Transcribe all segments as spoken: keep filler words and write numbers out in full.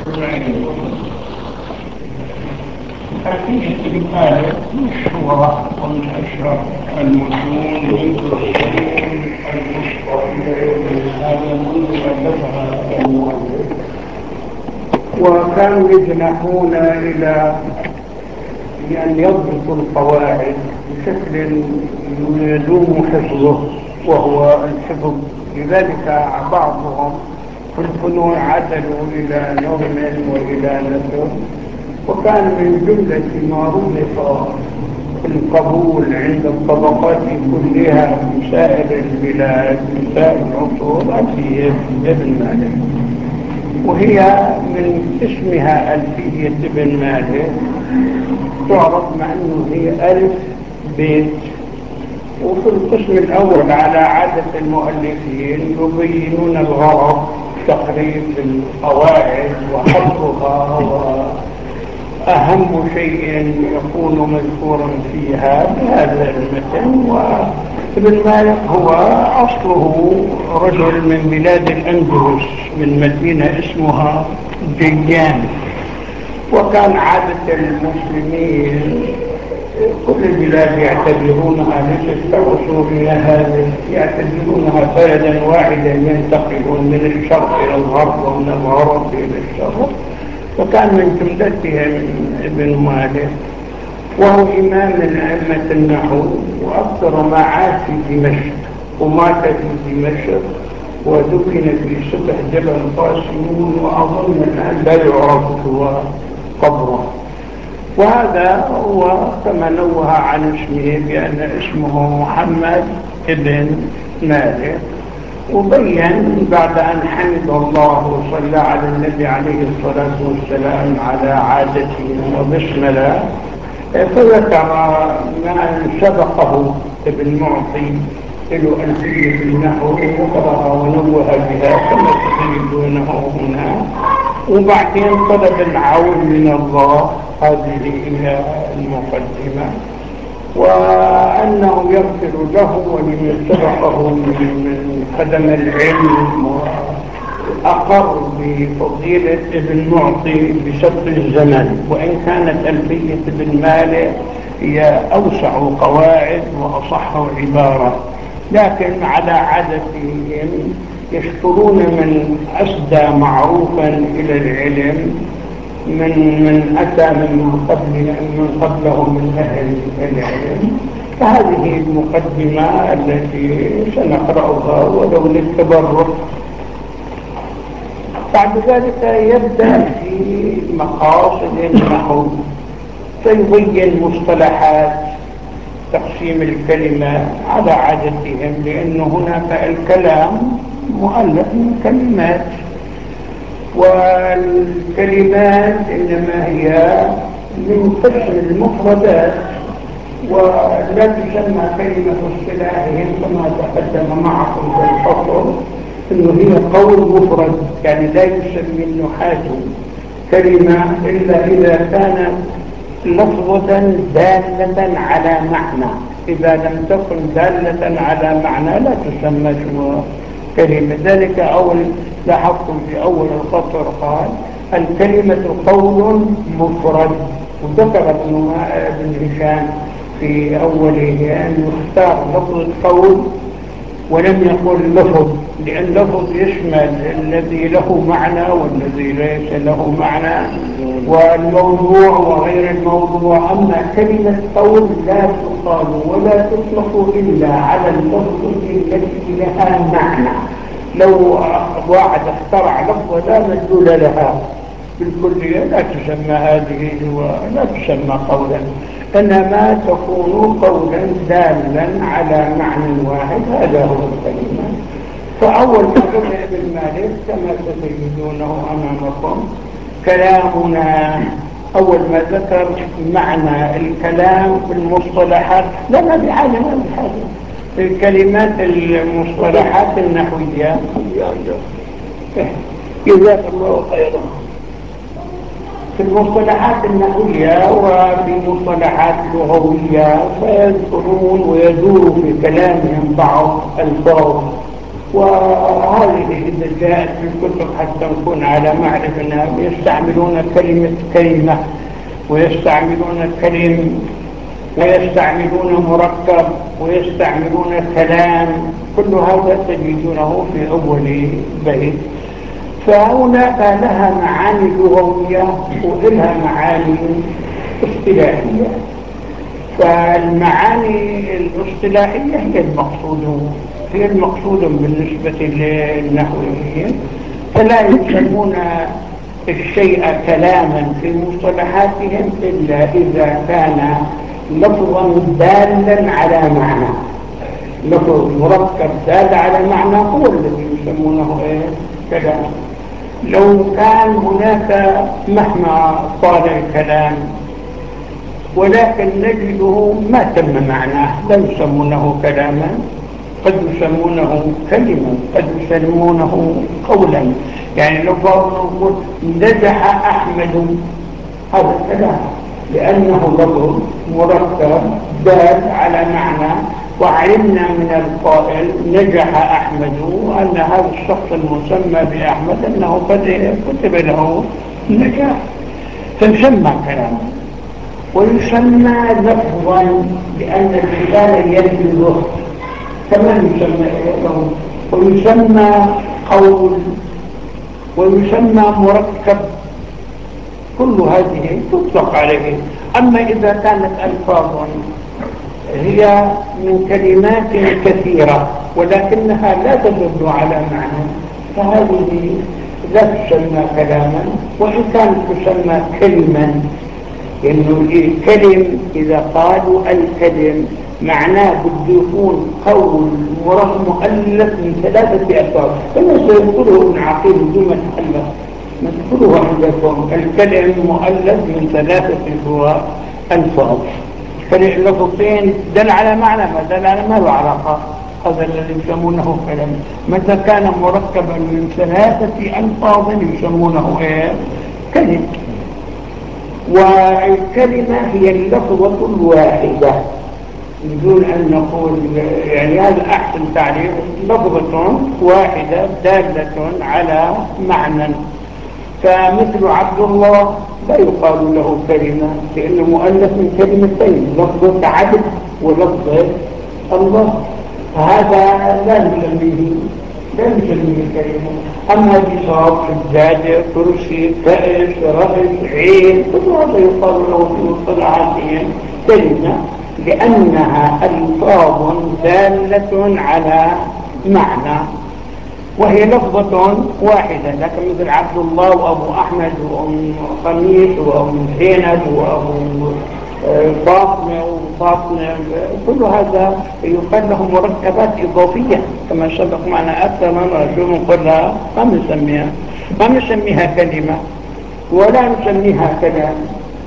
حقيقة الآية مشهورة ومن أشهر المتون من الأصول المشتركة هذا منذ ألفها المؤلف، وكانوا يجنحون إلى أن يضبطوا القواعد بشكل يدوم حفظه وهو الحفظ. لذلك بعضهم في الفنون عدلوا إلى نظم وإلى نثر، وكان من جملة ما ربط القبول عند الطبقات كلها في سائر البلاد في سائر العصور ألفية ابن مالك، وهي من اسمها ألفية ابن مالك تعرف مع أنه هي ألف بيت. وفي القسم الأول على عادة المؤلفين يبينون الغرض تقريب القواعد وحفظها، وأهم شيء يكون مذكورا فيها بهذا المتن. وابن مالك هو أصله رجل من بلاد الأندلس من مدينة اسمها جيان، وكان عادة المسلمين كل البلاد يعتبرونها ليست كعصورنا هذه، يعتبرونها بلدا واحدا ينتقلون من الشرق إلى الغرب ومن الغرب إلى الشرق، وكان من جملتهم ابن مالك، وهو إمام من أئمة النحو وأكثر ما عاش في دمشق، ومات في دمشق ودفن في سطح جبل قاسمون، وأظن الآن لا يعرف هو قبره. وهذا هو كما نوه عن اسمه بأن اسمه محمد ابن مالك. وبين بعد أن حمد الله وصلى على النبي عليه الصلاة والسلام على عادته وبسمله، فذكر ما سبقه ابن معطي له ألفية النحو ذكرها ونوه بها كما تجدونه هنا، وبعدين طلب العون من الله، هذه هي المقدمة، وأنه يغفر له ولمن سبقه من قدم العلم، وأقر بفضيلة ابن معطي بسبق الزمن، وإن كانت ألفية ابن مالك هي أوسع قواعد وأصح عبارة، لكن على عادتهم يشكرون من أسدى معروفا إلى العلم من من أتى من قبل من قبله من أهل العلم. فهذه المقدمة التي سنقرأها ولو للتبرك. بعد ذلك يبدأ في مقاصد النحو، فيبين مصطلحات تقسيم الكلمة على عادتهم، لأن هناك الكلام مؤلف من كلمات، والكلمات إنما هي من قسم المفردات، ولا تسمى كلمة اصطلاحهم كما تقدم معكم في الفصل إنه هي قول مفرد، يعني لا يسمي النحاة كلمة إلا إذا كانت لفظة دالة على معنى. إذا لم تكن دالة على معنى لا تسمى كلمة. ذلك أول لاحظتم في أول الخطر قال الكلمة قول مفرد، وذكر ابن هشام في أوله أن يختار لفظ القول ولم يقل لفظ، لأن لفظ يشمل الذي له معنى والذي ليس له معنى والموضوع وغير الموضوع. أما كلمة قول لا تقال ولا تطلق إلا على اللفظ التي لها معنى. لو واحد اخترع لفظة لا مدلول لها بالكلية لا تسمى هذه ولا تسمى قولا، إنما تكون قولا دالا على معنى واحد، هذا هو الكلمة. فأول ما بدأ ابن مالك كما تجدونه أمامكم كلامنا، أول ما ذكر معنى الكلام في المصطلحات، لا ما بحاجة ما بحاجة الكلمات المصطلحات النحوية. جزاك الله خيرا. في المصطلحات النحوية وفي مصطلحات لغوية فيذكرون ويدور في كلامهم بعض الفاظ وهذه إذا جاءت في الكتب حتى نكون على معرفة أنهم يستعملون كلمة كلمة، ويستعملون كلم، ويستعملون مركب، ويستعملون كلام، كل هذا تجدونه في أول بيت. فهناك لها معاني لغوية ولها معاني اصطلاحية. فالمعاني الاصطلاحية هي المقصود هي المقصود بالنسبة للنحويين، فلا يسمون الشيء كلاما في مصطلحاتهم إلا إذا كان لفظا دالا على معنى. لفظ مركب دال على معنى هو الذي يسمونه إيه؟ كلام. لو كان هناك مهما طال الكلام ولكن نجده ما تم معناه لا يسمونه كلاما، قد يسمونه كلمة، قد يسمونه قولا. يعني لو نقول نجح أحمد، هذا كلام لأنه لفظ مركب دال على معنى، وعلمنا من القائل نجح أحمد أن هذا الشخص المسمى بأحمد أنه قد كتب له النجاح، فيسمى كلاما. ويسمى لفظا لأن اللسان يلفظه كما يسمى له، ويسمى قول، ويسمى مركب، كل هذه تطلق عليه. أما إذا كانت ألفاظ هي من كلمات كثيرة ولكنها لا تدل على معنى، فهذه لا تسمى كلاما، وإن كانت تسمى كلما، لأنه الكلم إذا قالوا الكلم معناه بده يكون قول مؤلف من ثلاثة ألفاظ، كما سيذكره ابن عقيل بدون ما تألف نذكره عندكم. الكلم مؤلف من ثلاثة ألفاظ، لفظين دل على معنى، ما دل على ما له علاقة، هذا الذي يسمونه كلام. متى كان مركبا من ثلاثة ألفاظ يسمونه إيه؟ كلم. والكلمة هي اللفظة الواحدة بدون أن نقول، يعني هذا أحسن تعريف، لفظة واحدة دالة على معنى. فمثل عبد الله لا يقال له كلمة لأنه مؤلف من كلمتين، لفظة عبد ولفظة الله، فهذا لا نسميه لا نسميه كلمة. أما بساط، سجادة، كرسي، كأس، رأس، عين، كل هذا يقال له في مصطلحاتهم كلمة لأنها ألفاظ دالة على معنى، وهي لفظة واحدة. لكن مثل عبد الله وأبو أحمد وأم خميس وأم زينب وأبو فاطمة وفاطمة، كل هذا يقال له مركبات إضافية كما سبق معنا أكثر من رجل نقولها ما نسميها ما نسميها كلمة ولا نسميها كلام.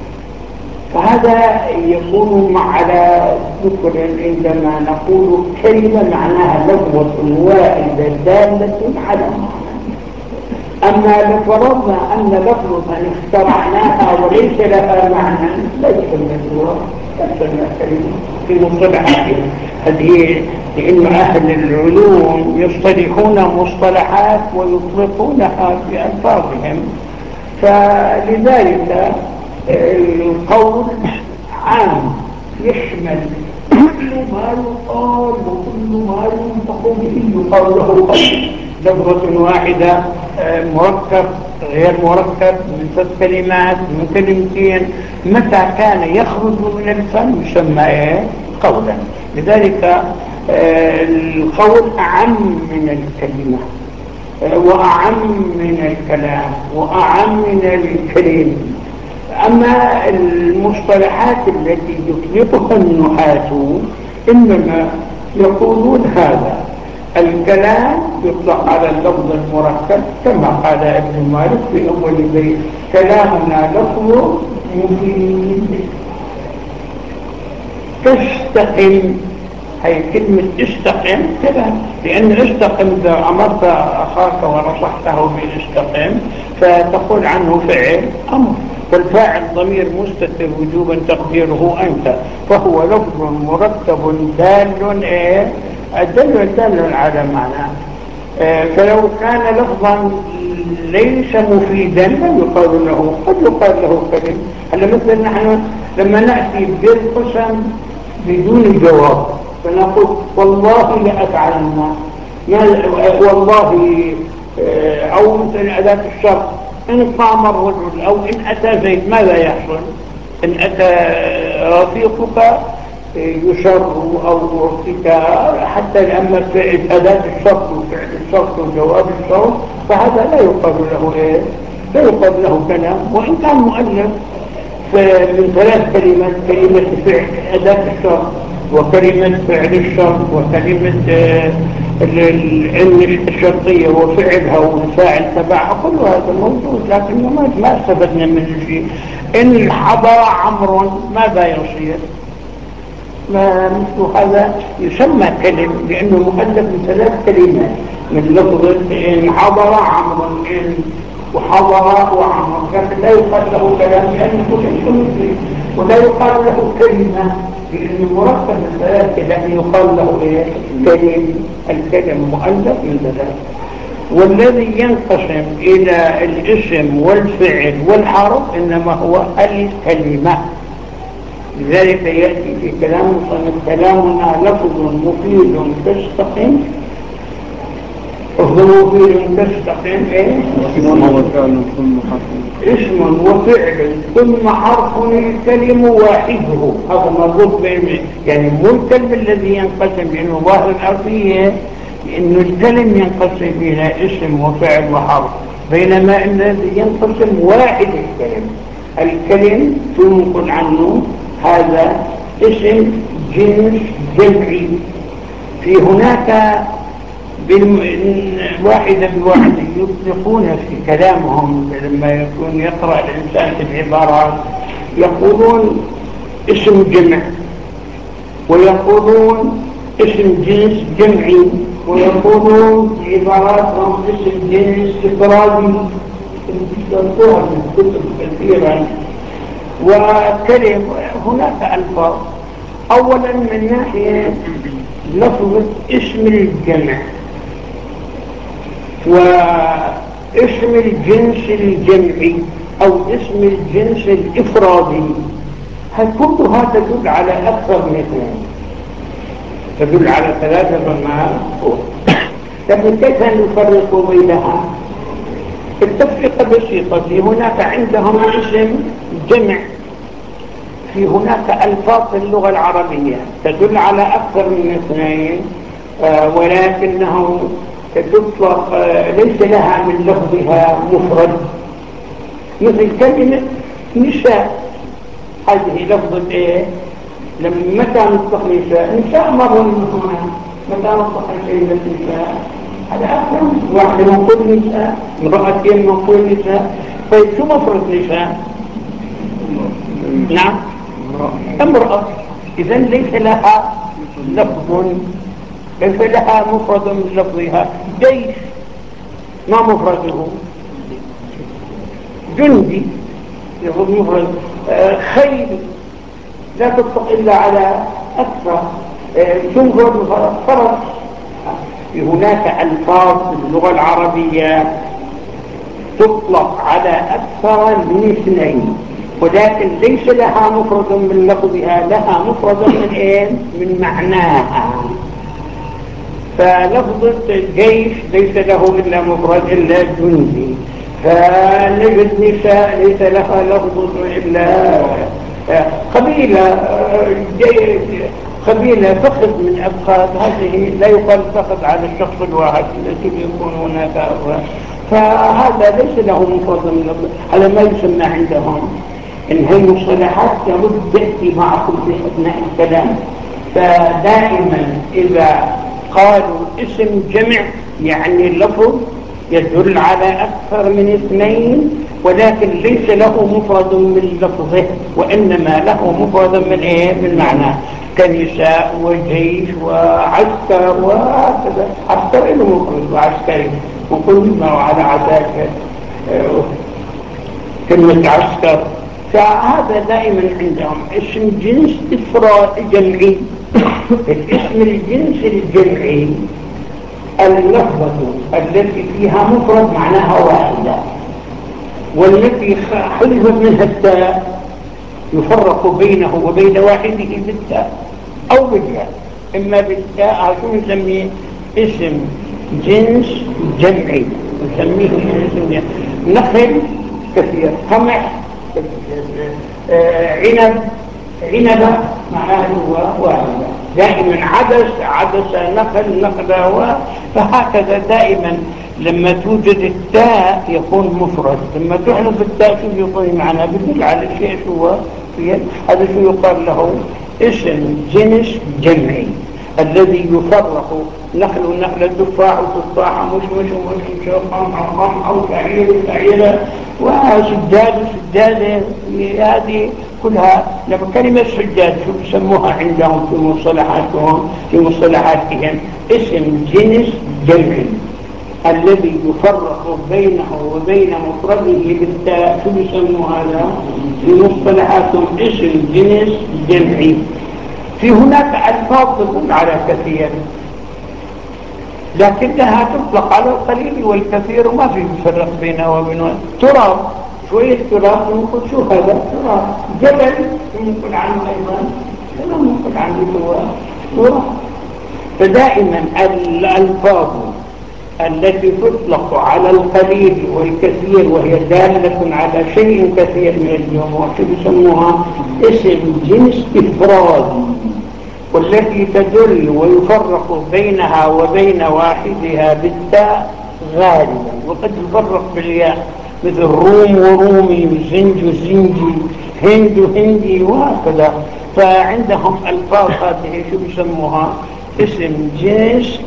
فهذا يكون على ذكر عندما نقول كلمة معناها لفظة واحدة دالة على معنى. أما لو فرضنا أن لفظة اخترعناها وليس لها معنى لا يسمى كلمة في مصطلحاتهم هذه، لأن أهل العلوم يصطلحون مصطلحات ويطلقونها بألفاظهم. فلذلك القول عام يشمل كل ما يقال وكل ما ينطق به يقال له قول. لفظة واحدة مركب غير مركب من ثلاث كلمات من كلمتين، متى كان يخرج من الفم يسمى ايه؟ قولا. لذلك القول أعم من الكلمة وأعم من الكلام وأعم من الكلم. أما المصطلحات التي يطلقها النحاة إنما يقولون هذا الكلام يطلق على اللفظ المركب كما قال ابن مالك في أول بيت: كلامنا لفظ مفيد. تستقم، هي كلمة استقم كلام، لأن استقم إذا أمرت أخاك ونصحته بالاستقم فتقول عنه فعل أمر، والفاعل ضمير مستتر وجوبا تقديره أنت، فهو لفظ مركب دال إيه؟ دل دال على معنى. آه فلو كان لفظا ليس مفيدا لم يقال له، قد يقال له كلمة. هلا مثلا نحن لما نأتي بالقسم بدون جواب فنقول والله لأفعلن، والله أو مثل أداة الشرط إن قام الرجل أو إن أتى زيد ماذا يحصل؟ إن أتى رفيقك يشر أو رفيق حتى لأما أداة الشرط وفعل الشرط وجواب الشرط فهذا لا يقال له إيه؟ لا يقال له كلام، وإن كان مؤلف من ثلاث كلمات: كلمة فعل أداة الشرط وكلمة فعل الشرط وكلمة العلم الشرطية وفعلها والفاعل تبعها، كل هذا موجود، لكن ما استفدنا منه شيء. إن حضر عمرو ماذا يصير؟ ما مثل هذا يسمى كلم لأنه مؤلف من ثلاث كلمات، من لفظ إن حضر عمرو إن وحضر وعمر، لكن لا يقال له كلام لأنه ليس مثلي، ولا يقال له كلمة لأنه مركب من ثلاث، لأن يقال له إيه؟ كلم. الكلم مؤلف من ثلاث. والذي ينقسم إلى الاسم والفعل والحرف إنما هو الكلمة. لذلك يأتي في كلام المصنف: كلامنا لفظ مفيد تستقيم. لفظ مفيد تستقيم ايه؟ اسم وفعل ثم حرف، اسم وفعل ثم حرف الكلم واحده. هذا مربوط بين، يعني مو الكلم الذي ينقسم، لأنه ظاهر الأرضية لأنه الكلم ينقسم إلى اسم وفعل وحرف، بينما الذي ينقسم واحد الكلم. الكلم تنقل عنه هذا اسم جنس جمعي. في هناك واحدة بواحدة يطلقون في كلامهم لما يكون يقرأ الإنسان في العبارات، يقولون اسم جمع، ويقولون اسم جنس جمعي، ويقولون في عباراتهم اسم جنس إفرادي. يذكرها في الكتب كثيرا. وكلم هناك ألفاظ. أولا من ناحية لفظ اسم الجمع واسم الجنس الجمعي أو اسم الجنس الإفرادي، كلها تدل على أكثر من اثنين، تدل على ثلاثة فما فوق. لكن كيف نفرق بينها؟ التفرقة بسيطة. في هناك عندهم اسم جمع، في هناك ألفاظ في اللغة العربية تدل على أكثر من اثنين، آه ولكنه تطلق آه ليس لها من لفظها مفرد، مثل كلمة نساء. هذه لفظة ايه؟ لما متى نطلق نساء؟ نساء مرة منهما. متى نطلق كلمة نساء؟ هذا أكثر واحد نقول نساء، امرأتين نقول نساء. طيب شو مفرد نساء؟ نعم امرأة. إذن ليس لها لفظ، ليس لها مفرد من لفظها. جيش ما مفرده؟ جندي يفرد مفرد. آه خيل لا تطلق إلا على أكثر. آه تنفرد فرس. هناك ألفاظ في اللغة العربية تطلق على أكثر من اثنين، ولكن ليس لها مفرد من لفظها، لها مفرد من ايه؟ من معناها. فلفظ الجيش ليس له إلا مفرد إلا جندي. فنجد نساء ليس لها لفظ إلا قبيلة. قبيلة فخذ من أفخاذ، هذه لا يقال فخذ على الشخص الواحد الذي يكون هناك أفخاذ. فهذا ليس له مفرد من لفظ. هذا ما يسمى عندهم إن هي مصطلحات لابد تأتي معكم في أثناء الكلام. فدائما إذا قالوا اسم جمع يعني اللفظ يدل على أكثر من اثنين، ولكن ليس له مفرد من لفظه، وإنما له مفرد من إيه؟ من معناه، كنساء وجيش وعسكر وهكذا. عسكر له مفرد وعسكري، وكل ما على عساكر كلمة عسكر. فهذا دائما عندهم اسم جنس إفراد جمعي. الاسم الجنس الجمعي اللفظة التي فيها مفرد معناها واحدة، والتي حذفت منها التاء يفرق بينه وبين واحده بالتاء أو بالياء. إما بالتاء شو نسميه؟ اسم جنس جمعي، نسميه اسم جنس. نخل كثير، قمح عنب عنبة معناه هو واحدة. دائما عدس عدس نخل نخلة، فهكذا دائما لما توجد التاء يكون مفرد، لما تحذف التاء شو يكون معناه؟ بدل على شيء شو هو، هذا شو يقال له؟ اسم جنس جمعي الذي يفرق نخل ونخلة، تفاح وتفاحة، مش مش ومش قمح وقمح أو شعير وشعيرة وسجاد وسجادة. هذه كلها لما كلمة سجاد شو بسموها عندهم في مصطلحاتهم في مصطلحاتهم؟ اسم جنس جمعي الذي يفرق بينه وبين مفرده بالتاء، شو بيسموا هذا في مصطلحاتهم؟ اسم جنس جمعي. في هناك ألفاظ تدل على كثير لكنها تطلق على القليل والكثير وما في فرق بينها وبين تراب. شوية تراب نقول شو هذا؟ تراب. جبل نقول عنه أيضا نقول عنه تراب. فدائما الألفاظ التي تطلق على القليل والكثير وهي دالة على شيء كثير من الجموع يسموها اسم جنس إفرادي، والتي تدل ويفرق بينها وبين واحدها بالتاء غالبا، وقد يفرق بالياء مثل روم ورومي وزنج وزنجي، هند وهندي وهكذا. فعندهم ألفاظ هذه شو يسموها؟ اسم جنس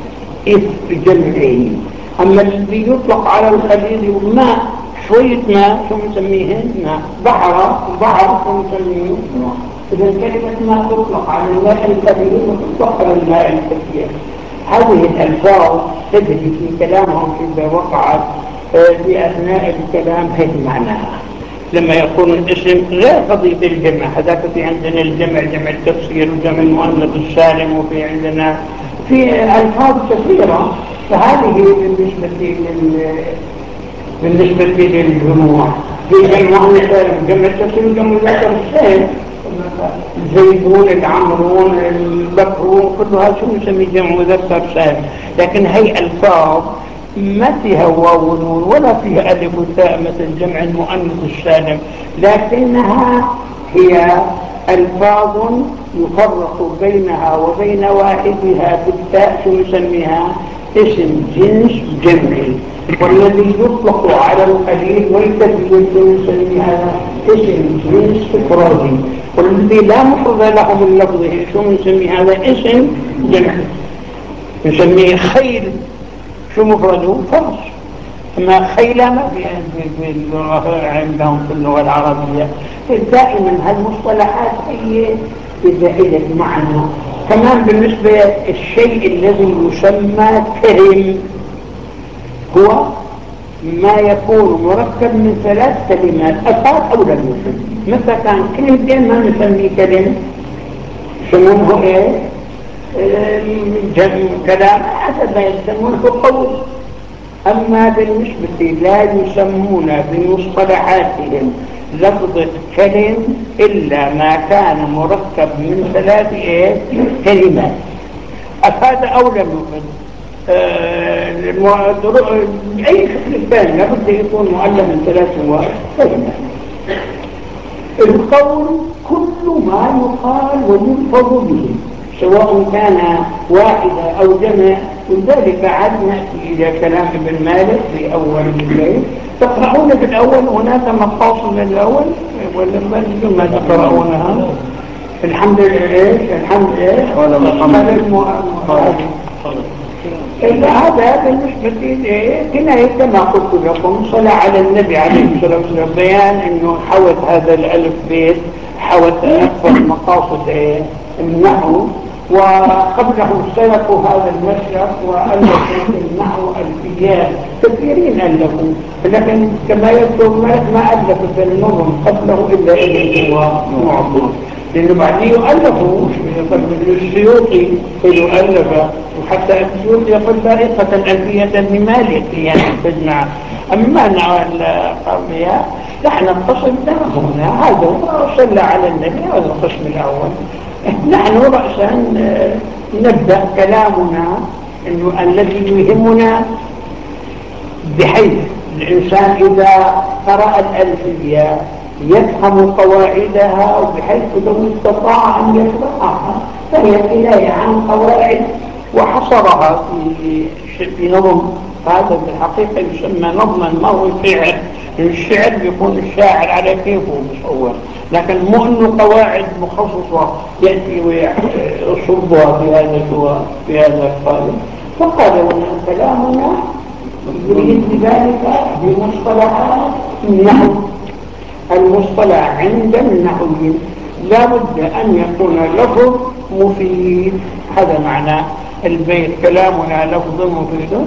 جمعي. أما الذي يطلق على الخليل ماء، شوية ماء شو نسميه؟ ماء. بحر بحر شو نسميه؟ ماء. إذا كلمة ماء تطلق على الماء القليل وتطلق على الماء الكثير. هذه الألفاظ تجري في كلامهم إذا وقعت في أثناء الكلام هي معناها. لما يكون الاسم غير قضية الجمع، هذاك في عندنا الجمع جمع التفسير وجمع المؤنث السالم، وفي عندنا في ألفاظ كثيرة. فهذه بالنسبة لل بالنسبة للجموع في جمع المؤنث السالم، جمع التفسير وجمع المذكر السالم، الزيدون العمرون البكرون كلها شو نسمي جمع مذكر سالم. لكن هي ألفاظ ما فيها واو ونون ولا فيها ألف وتاء مثل جمع المؤنث السالم، لكنها هي ألفاظ يفرق بينها وبين واحدها بالتاء، شو نسميها؟ اسم جنس جمعي. والذي يطلق على القليل والكثير نسميها اسم جنس إفرادي. والذي لا مفرد له من لفظه شو نسمي هذا؟ اسم جمعي. نسميه خيل، شو مفرده؟ فرس. أما خيلة ما في اللغة عندهم في اللغة العربية. دائما هالمصطلحات هي بزائدة معنى. كمان بالنسبة الشيء الذي يسمى كلم هو ما يكون مركب من ثلاث كلمات أفاد أو لم يفد. مثلا كان كلمتين ما نسميه كلم، يسمونه إيه؟ كلام حسب ما يسمونه قول. أما بالنسبة لا يسمون بمصطلحاتهم لفظة كلم إلا ما كان مركب من ثلاث إيه؟ كلمات أفاد أو لم يفد. آه أي شكل ثاني لابد يكون مؤلف من ثلاث كلمات. القول كل ما يقال ويلفظ به سواء كان واحدة أو جمع. ولذلك عاد نأتي إلى كلام ابن مالك في أول الليل. تقرؤون بالأول هناك مقاصد للأول ولما ما تقرؤونها الحمد لله الحمد لله ولا مقام إلا هذا بالنسبة لي كناية كما قلت لكم صلاة على النبي عليه الصلاة والسلام، بيان أنه حوت هذا الألف بيت حوت أكثر مقاصد النحو. وقبله سلكوا هذا المسلك وألفوا النحو الفيات كثيرين ألفوا، لكن كما يذكر ما ألف في النظم قبله إلا إليه هو معظم. لأنه بعدين يؤلفوا السيوطي يؤلف، وحتى السيوطي يقول طريقة ألفية ابن مالك يعني تجمع. أما نوع القومية نحن القسم هنا هذا صلى على النبي، هذا القسم الأول. نحن رأسا نبدأ كلامنا إنه الذي يهمنا، بحيث الإنسان إذا قرأ الألفية يفهم قواعدها، وبحيث لو استطاع أن يقرأها فهي كناية عن قواعد وحصرها في في نظم. هذا في الحقيقة يسمى نظما، ما هو شعر. الشعر بيكون الشاعر على كيفه مصور، لكن مو انه قواعد مخصصة يأتي ويصبها في هذا في هذا القالب. فقال لنا كلامنا يريد بذلك بمصطلحات النحو. المصطلح عند النحويين لا بد أن يكون لفظ مفيد، هذا معنى البيت. كلامنا لفظ مفيد.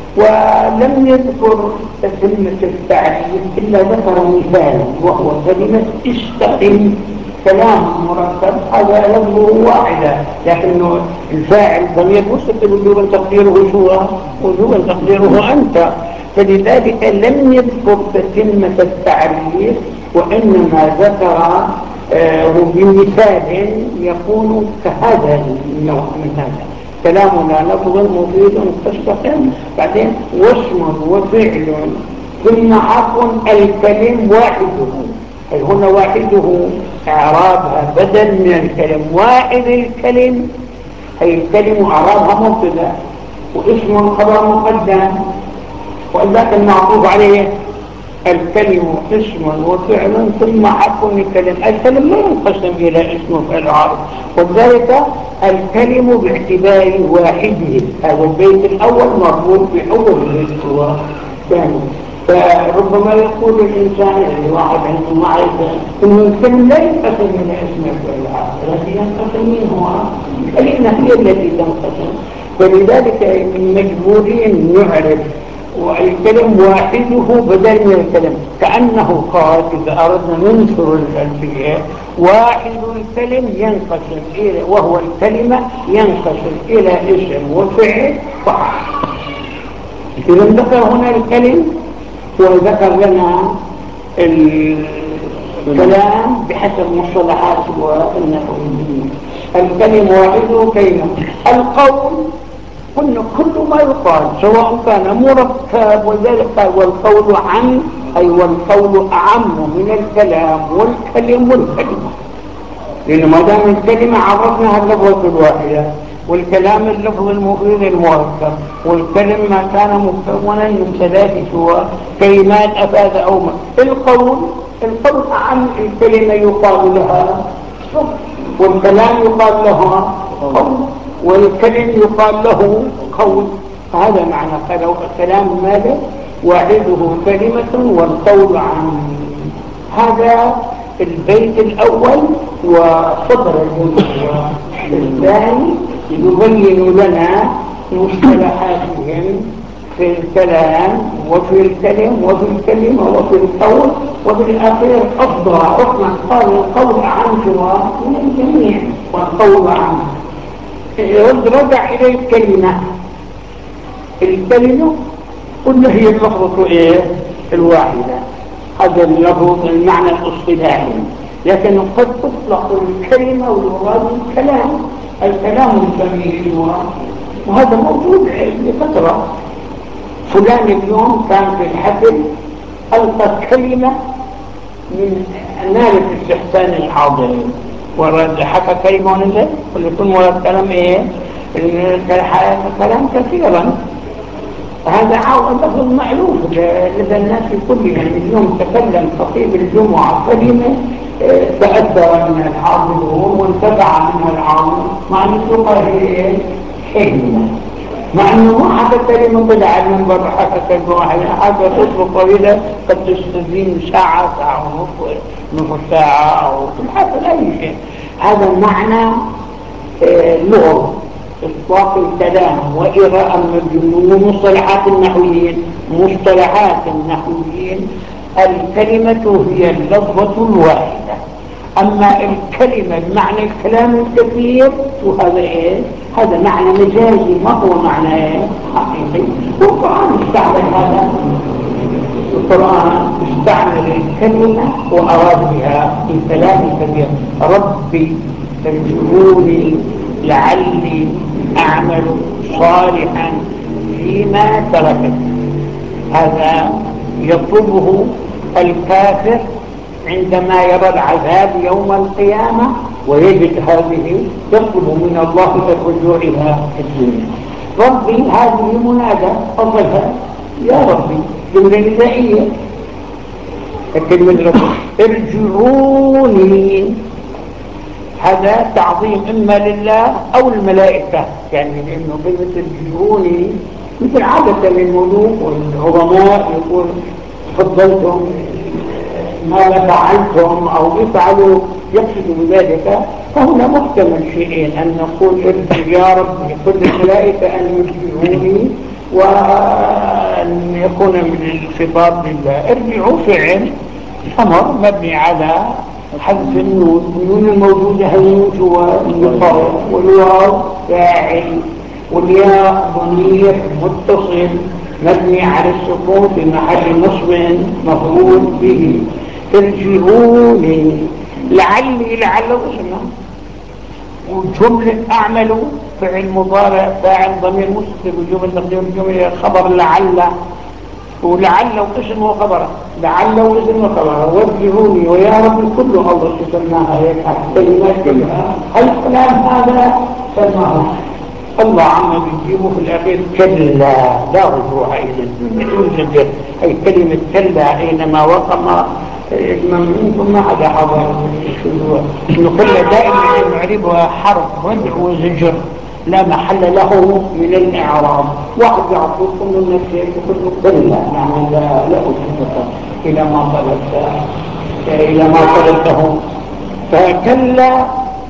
ولم يذكر كلمة التعريف إلا ذكر مثال، وهو كلمة استقم. كلام مركب هذا لفظه واحدة، لكنه الفاعل ضمير مستتر وجوبا تقديره شو؟ وجوبا تقديره أنت. فلذلك لم يذكر كلمة التعريف، وإنما ذكر آه بمثال يكون كهذا النوع من هذا. كلامنا لفظ مفيد تستقم. بعدين واسم وفعل ثم حرف الكلم واحده. أي هنا واحده إعرابها بدل من الكلم. واحد الكلم أي الكلم إعرابها مبتدا، واسم خبر مقدم، وذاك المعطوف عليه الكلم اسم وفعل ثم حرف الكلم. الكلم لا ينقسم إلى اسم وفعل عارض، وذلك الكلم باعتبار واحده. هذا البيت الأول مربوط بأول البيت هو ثاني. فربما يقول الإنسان يعني واحد عنده معرفة إنه الكلم لا ينقسم إلى اسم وفعل عارض، التي ينقسم منه الكلمة هي التي تنقسم. فلذلك مجبورين نعرف والكلم واحده بدل من الكلم. كأنه قال إذا أردنا ننشر الألفية واحد الكلم ينقسم إلى، وهو الكلمة ينقسم إلى اسم وفعل وحرف. إذا ذكر هنا الكلم وذكر لنا الكلام بحسب مصطلحات والنحويين. الكلم واحده كلمة. القول قلنا كل ما يقال سواء كان مركب، وذلك قال والقول عن، أي والقول أعم من الكلام والكلم والكلمة، لأن ما دام الكلمة عرفناها اللفظة الواحدة، والكلام اللفظ المفيد المركب، والكلم ما كان مكونا من ثلاثة كلمات أفاد أو ما. القول القول أعم. الكلمة يقال لها صوت، والكلام يقال لها قول، والكلم يقال له قول. هذا معنى الكلام ماذا؟ واحده كلمة والقول عن. هذا البيت الأول وصدر البيت الثاني يبين لنا مصطلحاتهم في الكلام وفي الكلم وفي الكلمة وفي القول، وفي الأخير أفضل حكما قال القول عن سواء من الجميع والقول عن. رجع إلى الكلمة. الكلمة قلنا هي اللفظة إيه؟ الواحدة. هذا اللفظ المعنى الاصطلاحي، لكن قد تطلق الكلمة والمراد الكلام. الكلام الجميل وهذا موجود لفترة. فلان اليوم كان في الحفل ألقى كلمة من نالة استحسان الحاضرين، ورد حكى كلمة ونزل، ولكن ورد كلام ايه؟ كلام كثيرا. هذا عاوز لفظ معلوف لدى الناس كلهم. يعني اليوم تكلم خطيب الجمعة كلمة تأثر من الحاضرون وانتفع منها العام، مع أنه هي كلمة، مع أنه ما حكى كلمة طلع المنبر حكى كلمة واحدة. حكى خطبة طويلة قد تستدين ساعة ساعة ونصف نصف ساعة أو حتى أي شيء. هذا معنى لغة إطلاق الكلام وإراء المجنون. مصطلحات النحويين مصطلحات النحويين الكلمة هي اللفظة الواحدة. أما الكلمة بمعنى الكلام الكثير وهذا إيه؟ هذا معنى مجازي، ما هو معنى إيه؟ حقيقي. والقرآن استعمل هذا، القرآن استعمل الكلمة وأراد بها الكلام الكثير. ربي ارجعوني لعلي أعمل صالحا فيما تركت. هذا يطلبه الكافر عندما يرى العذاب يوم القيامة ويجد هذه، يطلب من الله الرجوع إلى الدنيا. ربي هذه منادى أصلها يا ربي، جملة ندائية. الكلمة ربي ارجعوني هذا تعظيم إما لله أو الملائكة، يعني لأنه كلمة ارجعوني مثل عادة للملوك والعظماء يقول فضلتم ماذا فعلتم أو افعلوا، يقصد بذلك. فهنا محتمل شيئين، أن نقول ارجع يا رب لكل الملائكة أن يرجعوني، وأن يكون من الخطاب لله. ارجعوا فعل أمر مبني على حذف النون، النون الموجودة هي جوا، والواو فاعل، والياء ضمير متصل مبني على السكون في محل نصب مفعول به. ارجعوني لعلي، لعله اسمه، وجملة أعمل فعل مضارع فاعل ضمير مستتر وجملة تقدير الجملة خبر لعل، ولعله اسم وخبره، لعله اسم وخبره. وارجعوني ويا رب كله الله سماها هيك كلمات كلها. الكلام هذا سماه الله عما بيجيبه في الأخير كلا لا رجوع إلى الدنيا يوجد. أي كلمة كلا أينما وقم منكم ما عدا حضر إنه كلا دائما نعربها حرف ردع وزجر لا محل له من الإعراب. واحد يعطيكم من نفسه يقول كلا يعني لا لا أجبك إلى ما طلبت إلى ما طلبته. فكلا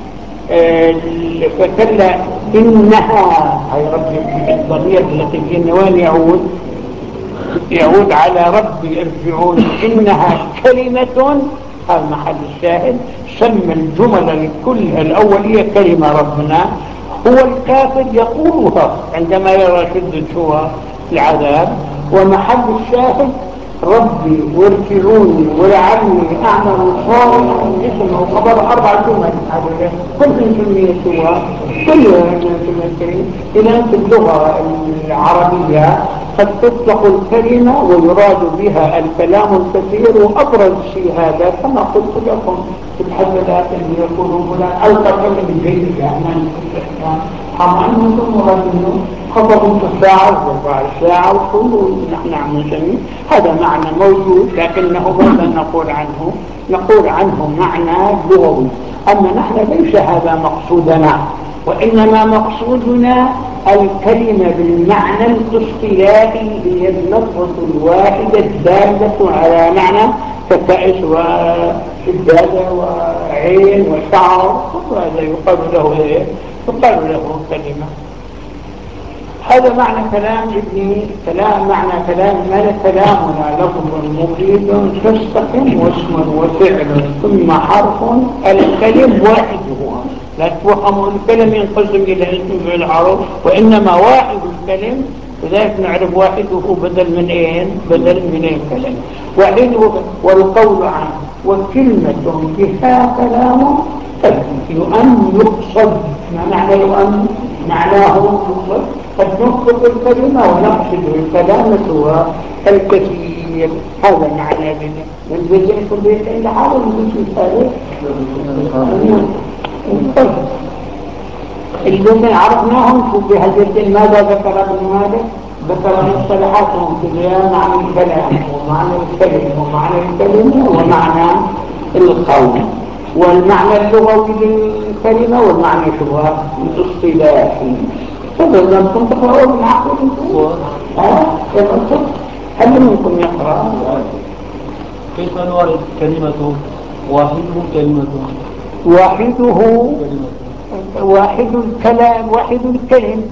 فكلا إنها هاي ربي الضمير التي في النوان يعود يعود على ربي ارجعوني إنها كلمة. هذا محل الشاهد. سمى الجمل كلها الأولية كلمة ربنا، هو الكافر يقولها عندما يرى شدة شوى العذاب. ومحل الشاهد ربي وارجعوني ولعلي أعمل صالحا اسمه وخبر أربع جمل. كل سمية سوى كلها من إذا في اللغة العربية قد تطلق الكلمة ويراد بها الكلام الكثير. وأبرز شيء هذا كما قلت لكم في الحدثات اللي يقولون هنا ألقى كلمة جيدة يعني أما أنهم مرادين خطبوا في الساعة وربع الساعة وكله نحن عم نسميه. هذا معنى موجود لكنه ماذا نقول عنه؟ نقول عنه معنى لغوي. أما نحن ليس هذا مقصودنا، وإنما مقصودنا الكلمة بالمعنى الاصطلاحي هي اللفظة الواحدة الدالة على معنى ككأس وشدادة وعين وشعر، وهذا يقال له ايه؟ يقال له كلمة. هذا معنى كلام ابني. كلام معنى كلام ماذا؟ كلامنا لفظ مفيد تستقم واسم وفعل ثم حرف. الكلم واحد هو، لا توهموا الكلم ينقسم إلى اسم وفعل حرف، وإنما واحد الكلم. لذلك نعرف واحده بدل من ايه؟ بدل من الكلم واحده. والقول عنه وكلمة بها كلام يؤن يقصد. ما معنى يؤن؟ معناه يقصد. قد نقصد الكلمة ونقصد الكلام هو الكثير. هذا معنى ذلك. من جزء كل إلا حاول الجزء الثالث الجزء عرفناهم في هالجزء. ماذا ذكر ابن مالك؟ ذكر مصطلحاتهم في بيان معنى الكلام ومعنى الكلمة ومعنى الكلمة ومعنى القول، والمعنى اللغوي للكلمة والمعنى شبه الاصطلاحي. فإذا أنتم تقرأوا من عقلكم هل منكم يقرأ؟ كيف نعرف كلمة واحده كلمة؟ واحده واحد الكلام واحد الكلم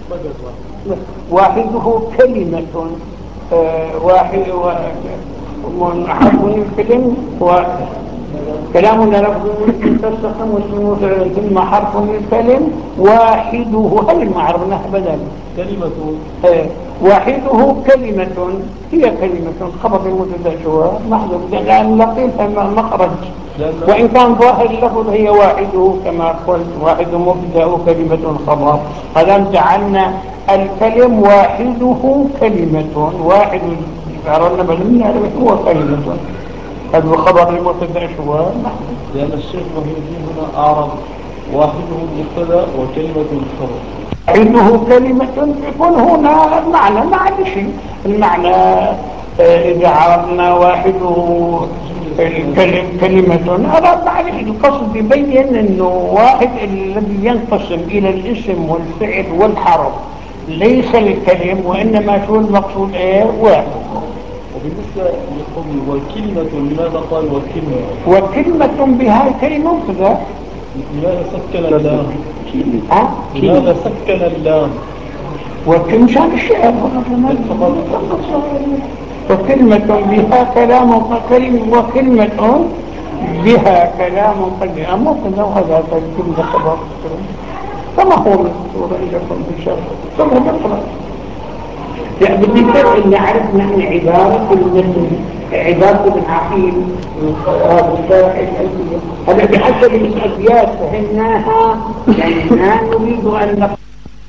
واحده كلمة آه واحد ومنحب الكلم كلامنا لفظ مستقيم واسم فعل ثم حرف الكلم واحده. هل ما عرفناه بدل كلمة ايه واحده كلمة، هي كلمة خبر المبتدا شو محذوف لأن لقيتها مخرج، وإن كان ظاهر اللفظ هي واحده كما قلت واحد مبتدا كلمة خبر، فلم جعلنا الكلم واحده كلمة، واحد عرفنا بدل هو كلمة، هذا خبر المبتدا شو محذوف. لأن الشيخ وهي هنا أعرض واحده مبتدا وكلمة خبر. واحده كلمة يكون هنا معنى معنى شيء المعنى آه إذا عرفنا واحده كلم كلمة أراد معنى القصد يبين أنه واحد الذي ينقسم إلى الاسم والفعل والحرف ليس الكلم، وإنما شو المقصود إيه واحد. وبالنسبة لقوله وكلمة لماذا قال وكلمة؟ وكلمة بها كلمة كذا لماذا سكن اللام؟ ها؟ لماذا سكن اللام؟ وكلمة الشعر وكلمة بها كلام قليل وكلمة بها كلام قليل ممكن لو هذا الكلمة خبر كما هو الصورة إذا كنت شاف ثم نقرأ يعني بالذكر اللي عرفنا أن عبارة من عبارة ابن عقيل هذا الشارع الألفية هذا بحسب الأبيات فهمناها، يعني ما نريد أن نقرأ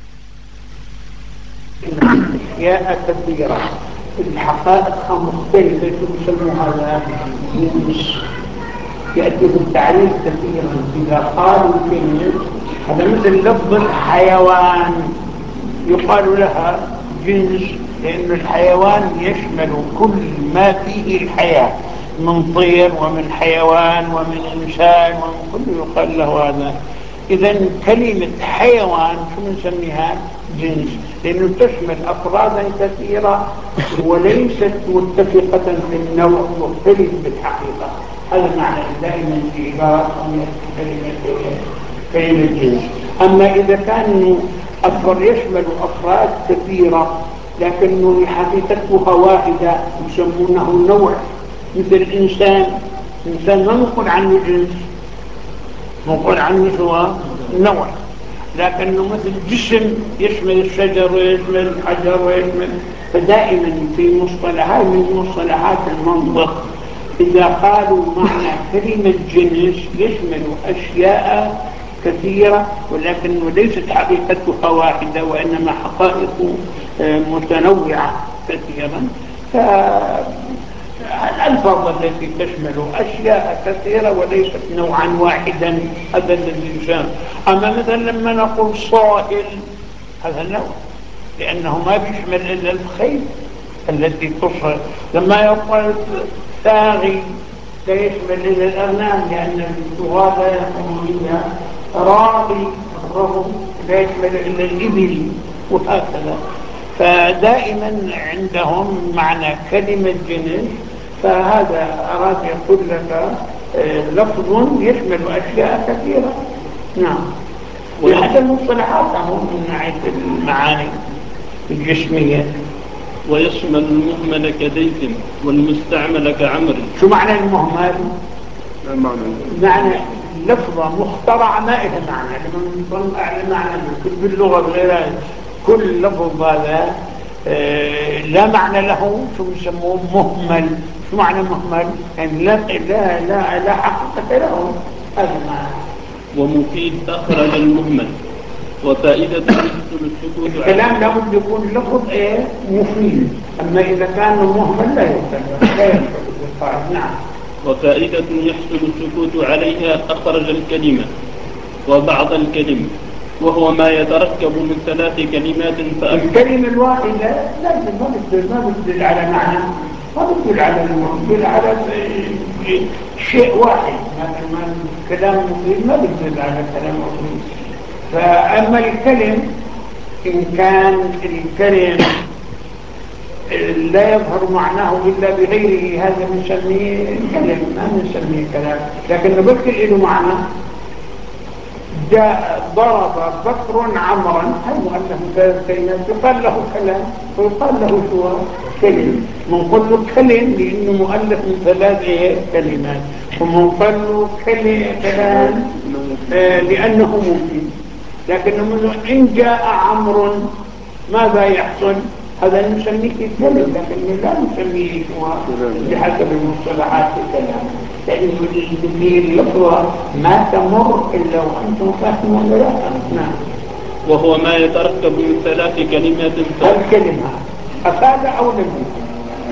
أشياء كثيرة الحقائق مختلفة يسموا هذا جنس يأتي بالتعريف كثيرا. إذا قالوا كلمة هذا مثل لفظ الحيوان يقال لها جنس لأن الحيوان يشمل كل ما فيه الحياة من طير ومن حيوان ومن إنسان ومن كل يقال له هذا. إذن كلمة حيوان شو نسميها جنس لأنه تشمل أفرادا كثيرة وليست متفقة في النوع مختلف بالحقيقة. هذا معنى دائما في عبارة كلمة كلمة جنس. أما إذا كان أفراد يشمل أفراد كثيرة لكنه حقيقتها واحدة يسمونه نوع مثل الإنسان. الإنسان ما نقول عنه جنس نقول عنه سوى نوع، لكنه مثل جسم يشمل الشجر ويشمل الحجر ويشمل. فدائما في مصطلحات من مصطلحات المنطق إذا قالوا معنى كلمة جنس يشمل أشياء كثيرة ولكنه ليست حقيقتها واحدة وإنما حقائق متنوعة كثيرا. فالألفاظ التي تشمل أشياء كثيرة وليست نوعا واحدا هذا الذي يسمى. أما مثلا لما نقول صائل هذا نوع لأنه ما بيشمل إلا الخيل التي تصل. لما يقول ثاغي لا يشمل إلا الأغنام لأن الغابة الحمولية راغي الرغم لا يشمل إلا الإبل وهكذا. فدائما عندهم معنى كلمة جنس فهذا أراد يقول لك لفظ يشمل أشياء كثيرة. نعم وحتى المصطلحات من ناحية المعاني الجسمية. ويشمل المهمل كديث والمستعمل كعمر. شو معنى المهمل؟ معنى لفظة مخترعة ما إلها معنى لما نطلع على معنى كل باللغة غير كل لفظ هذا آه لا معنى له شو يسموه مهمل. شو معنى مهمل؟ يعني لا لا لا, لا حقيقة له هذا معنى. ومفيد أخرج المهمل وفائدة مثل السكوت. الكلام لابد يكون لفظ ايه مفيد، اما اذا كان مهمل لا يستمر لا يستمر. نعم. وفائدة يحصل السكوت عليها أخرج الكلمة وبعض الكلمة وهو ما يتركب من ثلاث كلمات فأكثر. الكلمة الواحدة لازم ما بتدل ما بتدل على معنى ما بتدل على بتدل على شيء واحد. مثلا كلام مفيد ما بتدل على كلام مفيد. فأما الكلم إن كان الكلم لا يظهر معناه إلا بغيره هذا نسميه كلم ما نسميه كلام. لكن بكر له معنى. جاء ضرب بكر عمرا هل مؤلف ثلاث كلمات يقال له كلام ويقال له شو كلم. من قل له كلم لأنه مؤلف من ثلاث كلمات. هم قالوا كلام آه لأنه ممكن، لكن إن جاء عمرو ماذا يحصل؟ هذا نسميه كلام، لكن لا نسميه بحسب المصطلحات الكلام، لأنه اللفظة ما تمر إلا وأنتم فاهمون ولا نعم. وهو ما يتركب من ثلاث كلمات الكلمة أفاد أو لم يفد.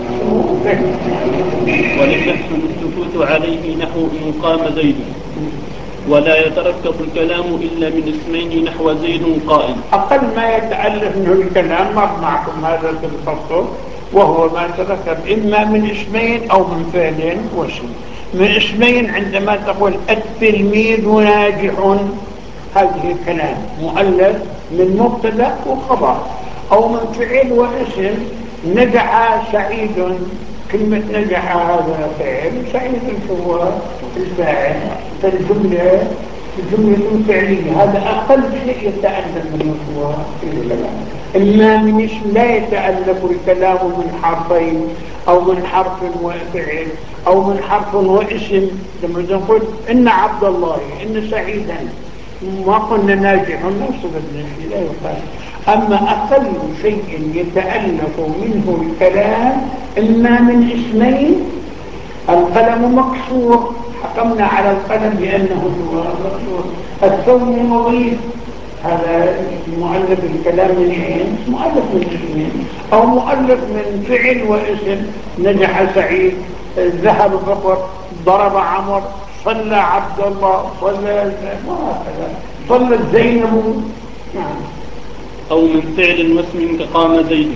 وليحسن السكوت عليه نحو إن قام زيد، ولا يتركب الكلام إلا من اسمين نحو زيد قائم. أقل ما يتألف منه الكلام مر معكم هذا في الفصل، وهو ما يتركب إما من اسمين أو من فعل واسم. من اسمين عندما تقول التلميذ ناجح، هذه الكلام مؤلف من مبتدا وخبر، أو من فعل واسم نجح سعيد، كلمة نجح هذا فعل، سعيد هو الفاعل، فالجملة الجملة فعلية، هذا أقل شيء يتألف منه هو الكلام. إما من اسم لا يتألف الكلام من حرفين أو من حرف وفعل أو من حرف واسم، لما نقول إن عبد الله إن سعيدا ما قلنا ناجح نصب النفي لا يقال. أما أقل شيء يتألف منه الكلام إما من اسمين، القلم مكسور حكمنا على القلم بأنه مكسور، الثوب نظيف هذا مؤلف الكلام من ايه؟ مؤلف من اسمين، أو مؤلف من فعل واسم، نجح سعيد، ذهب بكر، ضرب عمر، صلى عبد الله، صلى وهكذا، صلى زينب. نعم. أو من فعل واسم كقام زيد،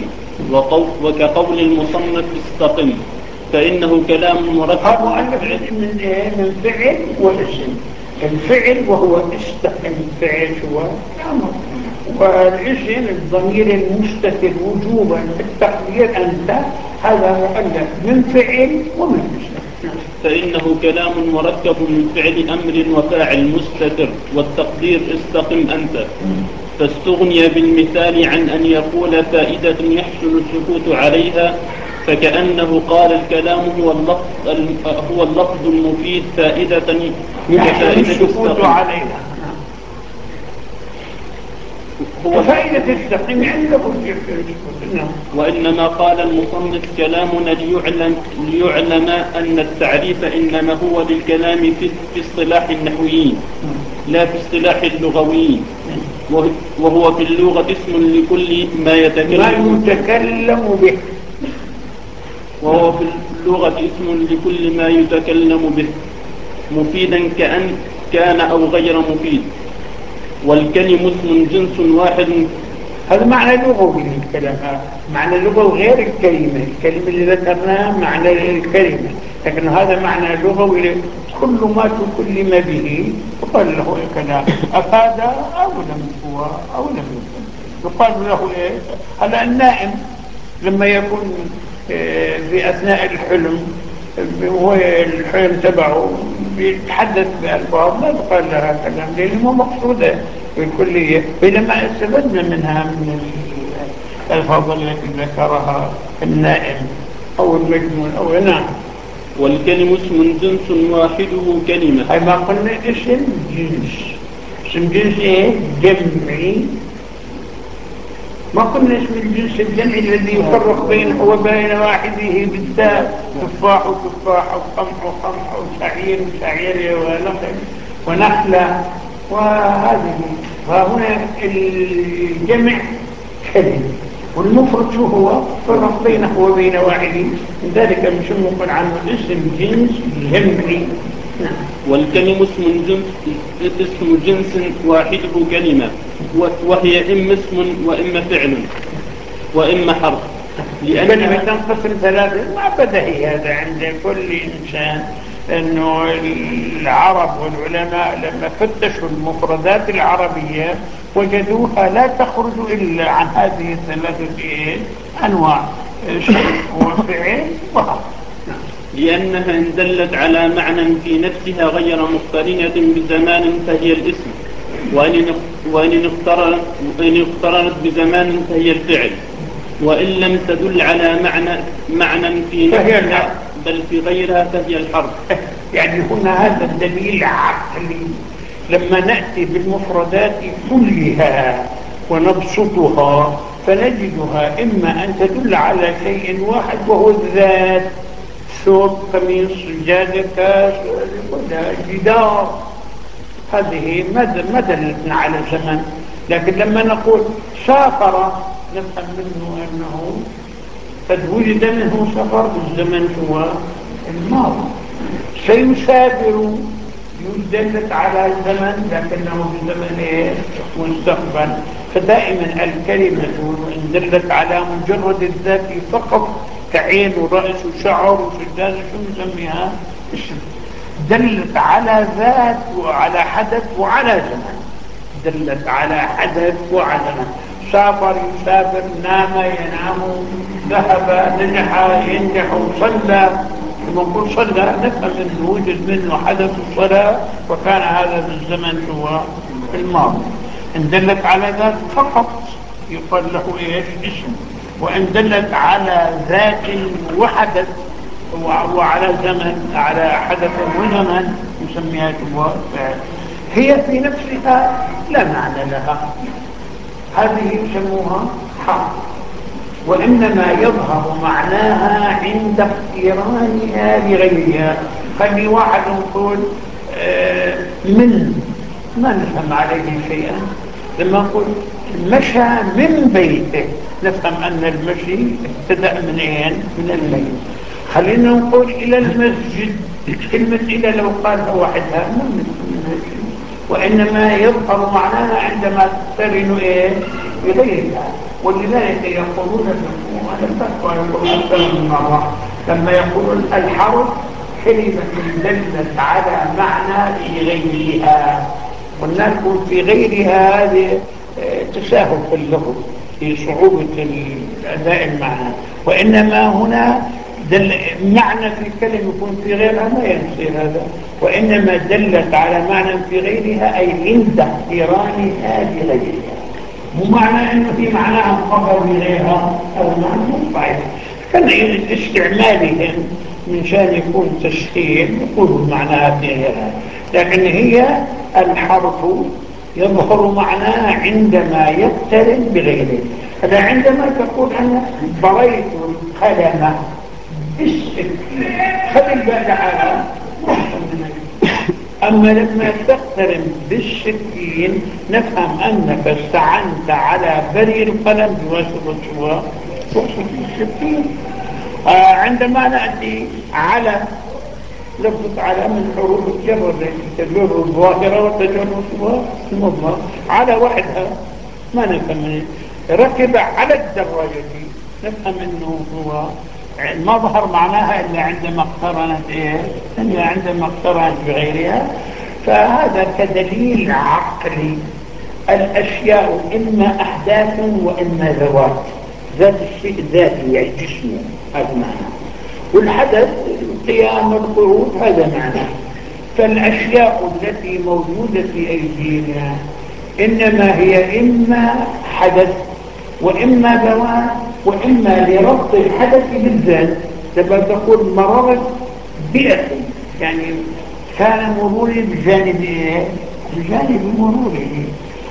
وكقول المصنف استقم، فإنه كلام مركب مؤلف من ايه؟ من فعل واسم. الفعل وهو استقم، فعل هو الامر، والاسم الضمير المستتر وجوبا بالتقدير انت، هذا مؤلف من فعل ومن اسم. فإنه كلام مركب من فعل أمر وفاعل مستتر، والتقدير استقم أنت، فاستغني بالمثال عن أن يقول فائدة يحسن السكوت عليها، فكأنه قال الكلام هو اللفظ, هو اللفظ المفيد فائدة يحسن السكوت عليها، هو فائدة استقم عنده. وإنما قال المصنف كلامنا ليعلم, ليعلم أن التعريف إنما هو للكلام في, في اصطلاح النحويين لا في اصطلاح اللغويين، وهو في اللغة اسم لكل ما يتكلم, ما يتكلم به، وهو في اللغة اسم لكل ما يتكلم به مفيدا كأن كان أو غير مفيد. والكلم اسم جنس واحد، هذا معنى لغوي للكلام، معنى لغوي غير الكلمة. الكلمة اللي ذكرناها معنى الكلمة، لكن هذا معنى لغوي، كل ما تكلم به يقال له الكلام، أفاد أو لم هو أو لم يكن يقال له إيه. هذا النائم لما يكون في أثناء الحلم هو الحلم تبعه بيتحدث بألفاظ لا يقال لها كلام، لأنه مقصودة بالكلية، بينما استفدنا منها من الألفاظ التي ذكرها النائم أو المجنون أو نعم. والكلم اسم جنس واحده كلمة، أي ما قلنا اسم جنس، اسم جنس إيه؟ جمعي. ما قلنا اسم الجنس الجمعي الذي يفرق بينه وبين واحده بالتاء، تفاح وتفاح وقمح وقمح وشعير وشعير ونخل ونخلة وهذه. فهنا الجمع كلمة، والمفرد شو هو؟ فرق بينه وبين واحده، لذلك نسمى عنه اسم جنس جمعي. نعم. والكلم اسم جنس, اسم جنس واحده كلمة، وهي إما اسم وإما فعل وإما حرف، الكلمة تنقسم ثلاثة، ما بدهي هذا عند كل إنسان، أنه العرب والعلماء لما فتشوا المفردات العربية وجدوها لا تخرج إلا عن هذه الثلاثة أنواع، اسم وفعل وحرف، لأنها إن دلت على معنى في نفسها غير مقترنة بزمان فهي الاسم، وإن اقترنت, وإن اقترنت بزمان فهي الفعل، وإن لم تدل على معنى, معنى في نفسها بل في غيرها فهي الحرف. يعني هنا هذا الدليل عقلي. لما نأتي بالمفردات كلها ونبسطها فنجدها إما أن تدل على شيء واحد وهو الذات، ثوب، قميص، سجادة، كاس، جدار، هذه ما دلتنا على زمن. لكن لما نقول سافر نفهم منه أنه قد وجد منه سفر بالزمن هو الماضي. سيسافر يدلت على الزمن لكنه بزمن ايه؟ مستقبل. فدائما الكلمة إن دلت على مجرد الذات فقط كعين ورأس وشعر وشداد شو نسميها؟ اسم. دلت على ذات وعلى حدث وعلى زمن، دلت على حدث وعلى زمن. سافر يسافر، نام ينام، ذهب نجح ينجح، صلى. لما نقول صلى نفهم انه وجد منه حدث الصلاة وكان هذا بالزمن هو الماضي. ان دلت على ذات فقط يقال له ايش؟ اسم. وان دلت على ذات وحدث وعلى زمن، على حدث وزمن، نسميها هو فعل. هي في نفسها لا معنى لها، هذه يسموها حرف، وإنما يظهر معناها عند اقترانها بغيرها. خلي واحد يقول آه من، ما نفهم عليه شيئا. لما نقول مشى من بيته نفهم أن المشي ابتدأ من أين؟ من البيت. خلينا نقول إلى المسجد، كلمة إلى لو قالها وحدها ما نفهم، وإنما يظهر معناها عندما تقترن إيه؟ بغيرها. ولذلك يقولون أنا الفتوى يقولون أكثر من مرة لما يقولون الحرف كلمة دلت على معنى في غيرها، والناس يقول في غيرها هذه تساهل في اللغة في صعوبة الأداء المعنى. وإنما هنا دل معنى في الكلمة يكون في غيرها ما يصير هذا، وإنما دلت على معنى في غيرها أي عند اقترانها بغيرها. مو معنى أنه في معناها مقابل بغيرها، هذا معنى مو صحيح. كان استعمالهم من شان يكون تسهيل يقولوا معناها في غيرها، لكن هي الحرف يظهر معناها عندما يقترن بغيره. هذا عندما تقول أنا بريت القلم بالسكين، خلي البال على. أما لما تقترن بالسكين نفهم أنك استعنت على بري القلم بواسطة السكين. آه عندما نأتي على لفظة على من حروف الجر التي تجر الظاهرة وتجر المضمر على وحدها ما نفهم. ركب على الدراجة نفهم أنه هو ما ظهر معناها إلا عندما اقترنت إيه؟ إلا عندما اقترنت بغيرها. فهذا كدليل عقلي. الأشياء إما أحداث وإما ذوات. ذات الشيء ذاتي يعني جسمه، هذا معنى. والحدث القيام والخروج هذا معنى. فالأشياء التي موجودة في أيدينا إنما هي إما حدث وإما ذوات وإما لربط الحدث بالذات. لما تقول مررت بأخي يعني كان مروري بجانب إيه؟ بجانب مروري.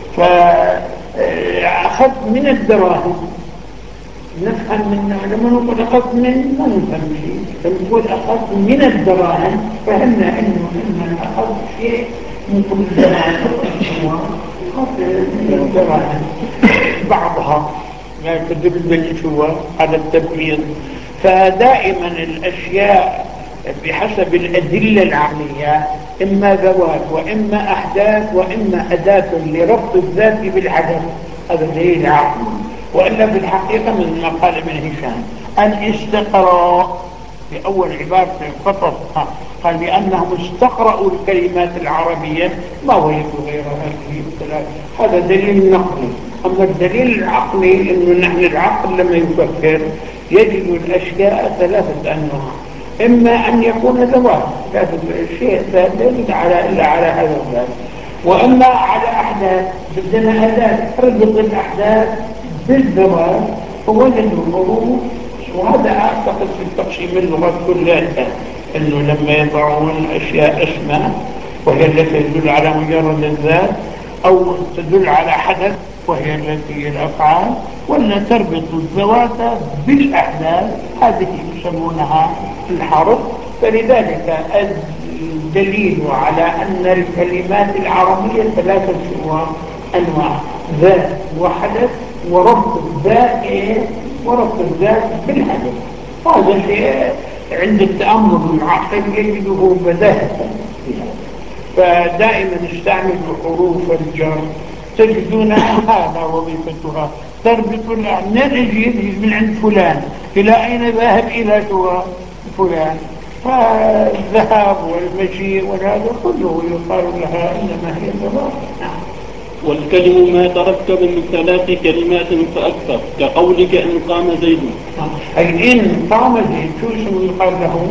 فأخذت من الدراهم نفهم منه. لما نقول أخذت من ما نفهم شيء. لما نقول أخذت من الدراهم فهمنا أنه إنما أخذت شيء من كل الدراهم أخذت من الدراهم بعضها لا تدل بالشوى على التبعيض. فدائما الأشياء بحسب الأدلة العقلية إما ذوات وإما أحداث وإما أداة لربط الذات بالحدث. هذا دليل عقلي. وإلا في الحقيقة من ما قال ابن هشام الاستقراء في أول عبارة فقط قال لأنهم استقرأوا الكلمات العربية ما وجدوا غير هذه الثلاث. هذا دليل نقلي. أما الدليل العقلي أنه نحن العقل لما يفكر يجد الأشياء ثلاثة أنواع. إما أن يكون ذوات ثلاثة شيء ثالث على إلا على هذا الذات، وإما على أحداث بدنا أداة تربط الأحداث بالذوات ووجد الحروف. وهذا أعتقد في التقسيم اللغات كلها أنه لما يضعون أشياء اسمها وهي التي تدل على مجرد الذات أو تدل على حدث وهي التي هي الأفعال، ولا تربط الذوات بالأحداث، هذه يسمونها الحرف. فلذلك الدليل على أن الكلمات العربية ثلاثة أنواع: ذات وحدث وربط الذات وربط الذات بالحدث. هذا شيء عند التأمل العقل يجده بداهة. فدائما نستعمل حروف الجر تجدونها هذا وظيفتها تربط الأعنى من عند فلان إلى أين ذهب؟ إلى فلان. فالذهاب والمجيء وهذا كله يقال لها إنما هي ذوات. والكلم ما يتركب من ثلاث كلمات فأكثر، كقولك إن قام زيد. أي إن قام زيد شو اسمه يقال له؟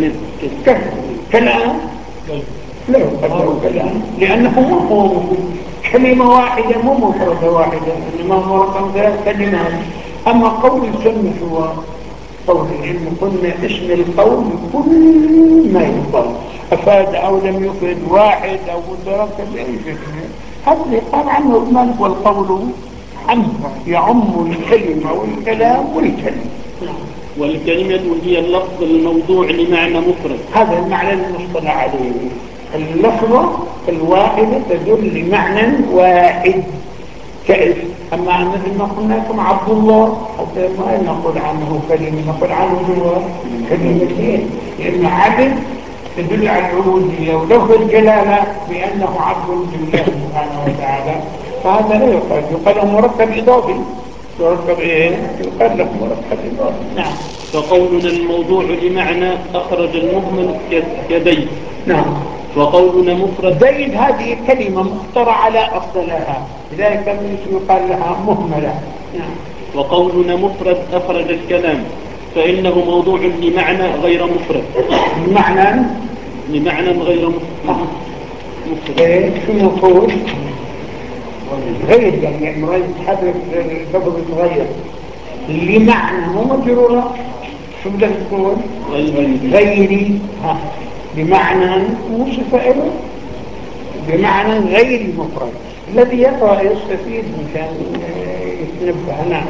كلام. لا يقال له كلام لأنه هو كلمة واحدة مو مفردة واحدة، إنما مرة ثلاث كلمات. أما قول يسمى هو قول العلم، قلنا اسم القول كل ما يقال أفاد أو لم يفد، واحد أو متركب بأي شكل. هذا قال عنه الملك والقول عم يعم الكلمة والكلام والكلمة. والكلمة هي اللفظ الموضوع لمعنى مفرد. هذا المعنى المصطلح عليه. اللفظة الواحدة تدل لمعنى واحد كاسم. أما مثل ما قلنا لكم عبد الله، حتى ما نقول عنه كلمة، نقول عنه هو كلمتين، لأنه عبد تدل على العبودية، ولفظ الجلالة بأنه عبد لله سبحانه وتعالى. فهذا لا يقال، يقال له مركب إضافي. مركب إيه؟ يقال له مركب إضافي. نعم. فقولنا الموضوع لمعنى أخرج المهمل كزيد. نعم. وقولنا مفرد زيد هذه كلمة مخترعة لا أصل لها، لذلك يقال لها مهملة. نعم. وقولنا مفرد أخرج الكلام، فإنه موضوع لمعنى غير مفرد. لمعنى لمعنى غير مفرد. ايه شو المفروض؟ غير يعني مريض حدث اللفظ يتغير لمعنى مو مجرورة. شو بدك تقول؟ غيري. ها بمعنى مو صفة له، بمعنى غير مفرد. الذي يقرأ يستفيد مشان يتنبه. نعم.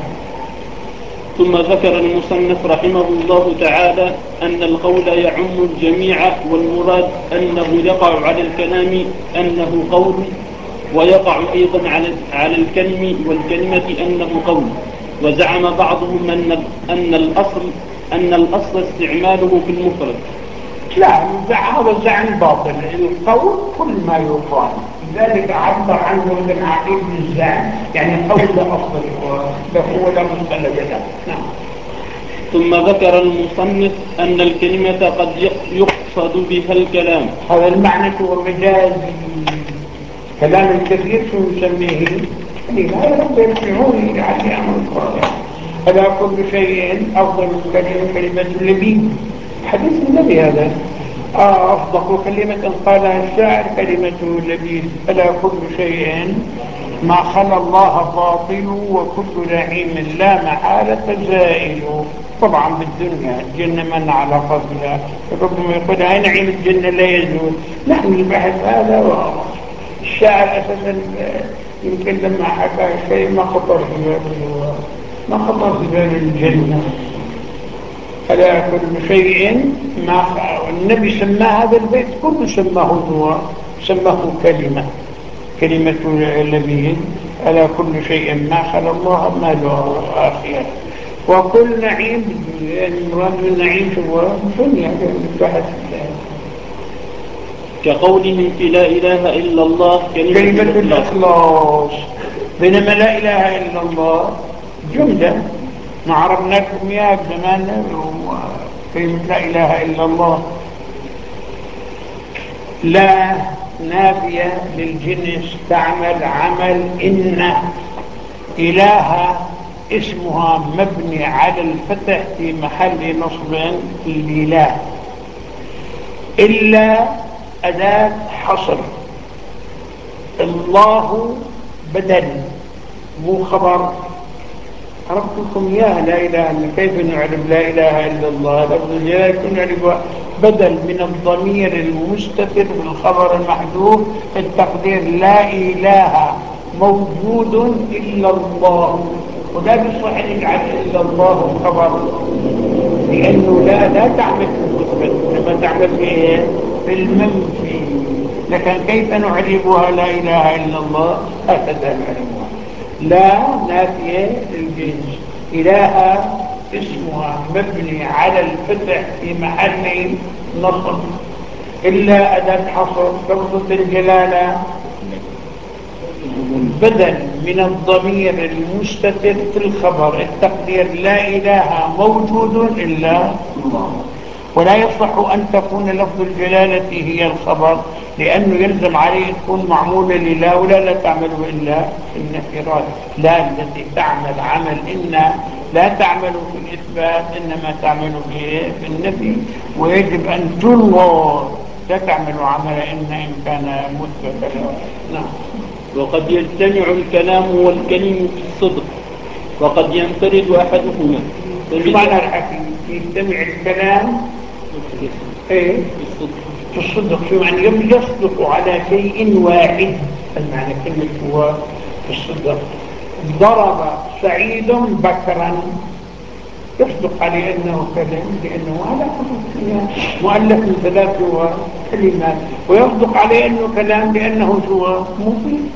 ثم ذكر المصنف رحمه الله تعالى أن القول يعم الجميع، والمراد أنه يقع على الكلام أنه قول، ويقع أيضا على على الكلم والكلمة أنه قول. وزعم بعضهم أن أن الأصل أن الأصل استعماله في المفرد. لا، هذا زعم باطل. القول كل ما يقال، لذلك عبر عنه ابن عقيل بالزعم، يعني قول لا أصل له ولا مستند له. نعم. ثم ذكر المصنف أن الكلمة قد يقصد بها الكلام. هذا المعنى هو مجاز. كلام الكثير شو نسميه؟ لا يرد يرجعون لعلي أمر القرآن. ألا كل شيء أفضل كلمة كلمة اللبيب. حديث النبي هذا. آه أفضل كلمة قالها الشاعر كلمة لبيب. ألا كل شيء ما خلى الله باطل، وكل نعيم لا محالة زائل. طبعا بالدنيا الجنة من على قصدها، ربما يقول هاي نعيم الجنة لا يزول. نحن البحث هذا الشاعر أساسا يمكن لما حكى شيء ما خطر في باله، ما خطر في بال الجنة. ألا كل شيء ما النبي سماه هذا البيت كله سماه هو سماه كلمة كلمة اللبيب. ألا كل شيء ما خلى الله ما له آخر، وكل نعيم يعني مراد النعيم هو الدنيا البحث. كقولهم في لا إله إلا الله كلمة, كلمة الإخلاص. بينما لا إله إلا الله جملة ما عرفنا لكم إياها بزماننا. كلمة لا إله إلا الله لا نافية للجنس تعمل عمل إن. إله اسمها مبني على الفتح في محل نصب الإله. إلا أداة حصر. الله بدل مو خبر. عرفتكم يا لا إله إلا كيف نعرف لا إله إلا الله؟ لفظ الجلالة نعرف بدل من الضمير المستتر بالخبر المحذوف التقدير لا إله موجود إلا الله، ولا بصح أن يجعل إلا الله خبر، لأنه لا لا تعمل في المثبت لما تعمل في في المنفي. لكن كيف نعربها لا إله إلا الله؟ هكذا نعربها. لا نافية للجنس، إله اسمها مبني على الفتح في محل نصب، إلا أداة حصر. لفظة الجلالة بدل من الضمير المستتر في الخبر التقدير لا إله موجود إلا الله، ولا يصح أن تكون لفظ الجلالة هي الخبر، لأنه يلزم عليه تكون معمولة لله، ولا لا تعمل إلا النكرات. لا التي تعمل عمل إن لا تعمل في الإثبات، إنما تعمل في النفي، ويجب أن تنظر لا تعمل عمل إن إن كان مثبتا. نعم. وقد يجتمع الكلام والكلم في الصدق، وقد ينفرد أحدهما. شو معنى الحكي؟ يجتمع الكلام ايه في الصدق. شو معنى يصدق على شيء واحد؟ المعنى كلمة هو في الصدق. ضرب سعيد بكرا، يصدق عليه أنه كلم، لأنه هذا مؤلف من ثلاث كلمات، ويصدق عليه أنه كلام لأنه هو مفيد.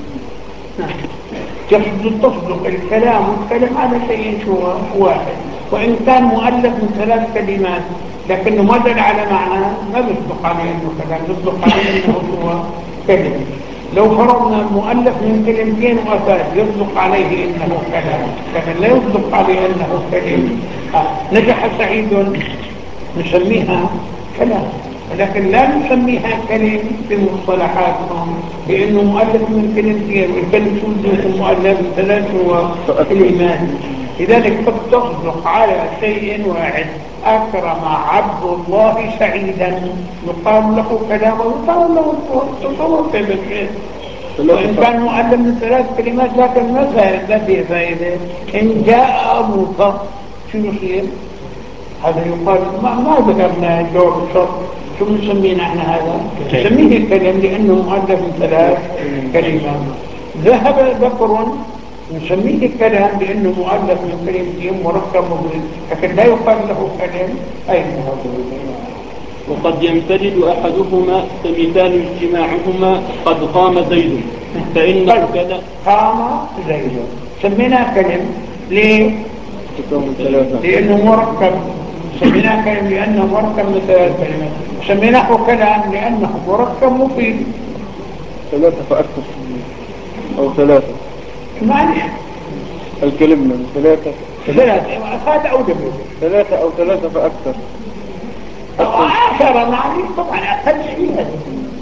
تصدق الكلام والكلام على شيء هو واحد، وإن كان مؤلف من ثلاث كلمات لكنه ما دل على معنى، ما يصدق عليه أنه كلام، يصدق عليه أنه هو كلمة. لو فرضنا مؤلف من كلمتين وأفاد يصدق عليه أنه كلام، لكن لا يصدق عليه أنه كلمة. آه. نجح سعيد نسميها كلام، لكن لا نسميها كلمة في مصطلحاتهم، لأنه مؤلف من كلمتين، والكلمة توجد مؤلف من ثلاث كلمات. لذلك قد تصدق على شيء واحد. أكرم عبد الله سعيدا، يقال له كلام ويقال له تصور في بالشيء. وإن كان مؤلف من ثلاث كلمات لكن ما فائدة فائدة. إن جاء أبوك شو يصير؟ هذا يقال ما, ما ذكرنا جواب الشرط، شو نسميه نحن هذا؟ نسميه الكلام لأنه مؤلف من ثلاث كلمات. ذهب بكر نسميه الكلام لأنه مؤلف من كلمتين مركب مبين، لكن لا يقال له كلام. أين وقد ينفرد أحدهما، فمثال اجتماعهما قد قام زيد، فإن كذا قام زيد سميناه كلام. ليه؟ لأنه مركب. سميناه كلام لأنه مركب من ثلاث كلمات. سميناه كلام لأنه مركب مفيد. ثلاثة فأكثر أو ثلاثة معنى الكلمة ثلاثة ثلاثة هذا أو دبل ثلاثة أو ثلاثة فأكثر أو عشرة معني طبعا أقل شيء هذا.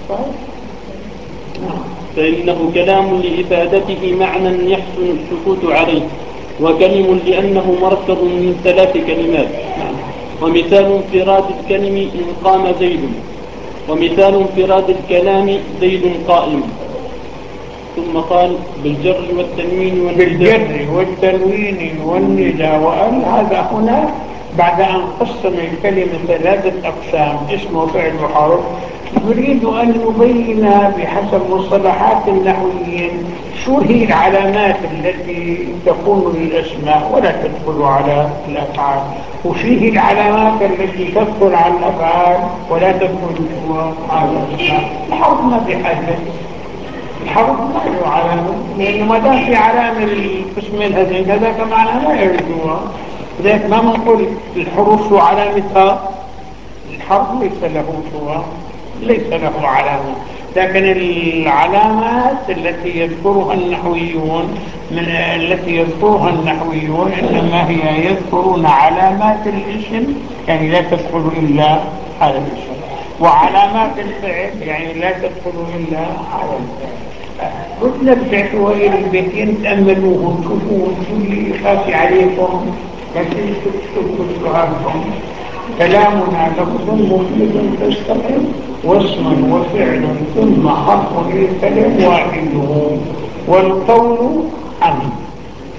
فإنه كلام لإفادته معنى يحسن السكوت عليه، وكلم لأنه مركب من ثلاث كلمات. ومثال انفراد الكلم إن قام زيد، ومثال انفراد الكلام زيد قائم. ثم قال بالجر والتنوين والنداء. بالجر والتنوين والنداء وأن هذا هنا بعد أن قسم الكلمة ثلاثة أقسام اسم وفعل وحرف، نريد أن نبين بحسب مصطلحات النحويين شو هي العلامات التي تكون للأسماء ولا تدخل على الأفعال، وفيه العلامات التي تدخل على الأفعال ولا تدخل على الأسماء. الحرف ما في حاجة، الحرف ما له علامة، لأنه ما دام في علامة القسمين هذين هذاك معنى لا يرجوها. لذلك ما نقول الحروف شو علامتها، الحرف ليس له شو ليس له علامة، لكن العلامات التي يذكرها النحويون من التي يذكرها النحويون إنما هي يذكرون علامات الاسم، يعني لا تدخل إلا على الاسم، وعلامات الفعل يعني لا تدخل إلا على الفعل. قلنا رجعت إلى البيتين تأملوهم شوفوا شو اللي خافي عليكم، لكن شوفوا سؤالكم. كلامنا لفظ مفيد تستقيم واسم وفعل ثم حرف للكلم واحده والقول عنه.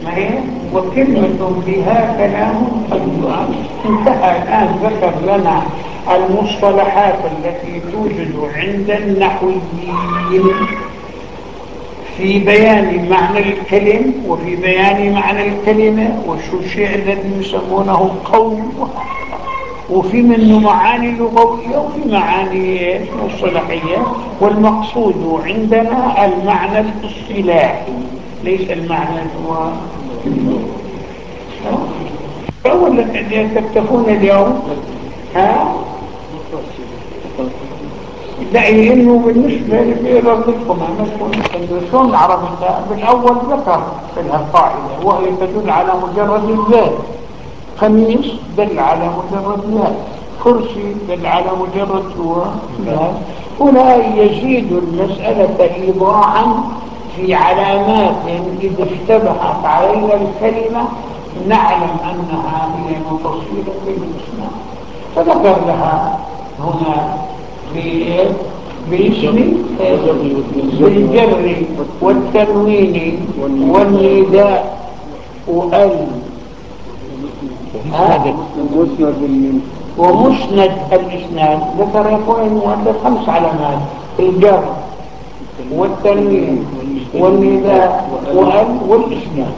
ما هي وكلمة بها كلام أيضا. انتهى الآن ذكر لنا المصطلحات التي توجد عند النحويين في بيان معنى الكلم وفي بيان معنى الكلمة وشو الشيء الذي يسمونه قول، وفي منه معاني لغوية وفي معاني مصطلحية، والمقصود عندنا المعنى الاصطلاحي ليس المعنى هو أولا الذين تكتفون اليوم ها دعي انه بالنسبة لربكم شلون نعرف بالاول ذكر في القاعدة وهي تدل على مجرد الذات. خميس دل على مجرد ذات، كرسي دل على مجرد هو ذات. هنا يزيد المسألة إيضاحا في علامات إذا اشتبهت علينا الكلمة نعلم أنها هي متصلة بالاسم، فذكر لها هنا باسم بالجر والتنوين والنداء وال ومسند الاسناد. ذكر يقول المؤلف خمس علامات: الجر والتنوين والنداء وال والاسناد.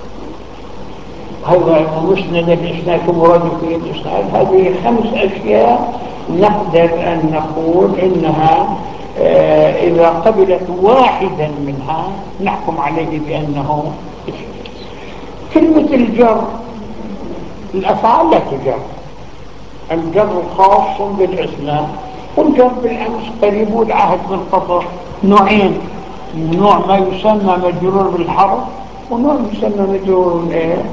هذا مسند الاسناد كمراد في الاسناد. هذه خمس اشياء نقدر ان نقول انها آه اذا قبلت واحدا منها نحكم عليه بانه اسم. كلمة الجر الافعال لا تجر، الجر خاص بالاسماء، والجر بالامس قريب العهد بالقطر نوعين: نوع ما يسمى مجرور بالحرف ونوع يسمى مجرور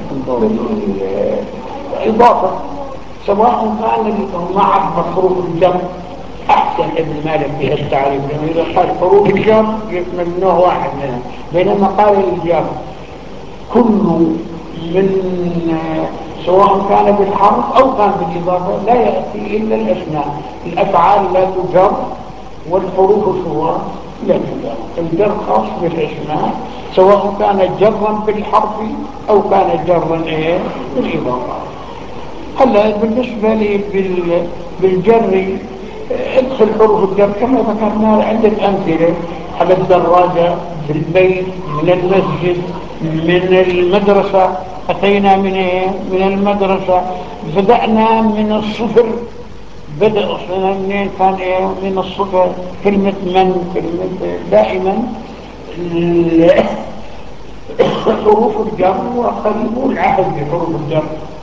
بالإضافة، سواء كان مع حروف الجر. أحسن ابن مالك في التعريف لما إذا قال حروف الجر يشمل نوع واحد منها، بينما قال الجر كل من سواء كان بالحرف أو كان بالإضافة لا يأتي إلا الأسماء. الأفعال لا تجر والحروف شو لا تجر. الجر خاص بالاسماء سواء كان جرا بالحرف أو كان جرا إيه بالإضافة. هلا بالنسبة لي بالجر ادخل حروف الجر كما ذكرنا عدة أمثلة: على الدراجة، بالبيت، من المسجد، من المدرسة. أتينا من إيه؟ من المدرسة. بدأنا من الصفر. بدأ أصلنا منين؟ كان إيه؟ من الصفر. كلمة من، كلمة دائما حروف الجر وقريب العهد بحروف الجر.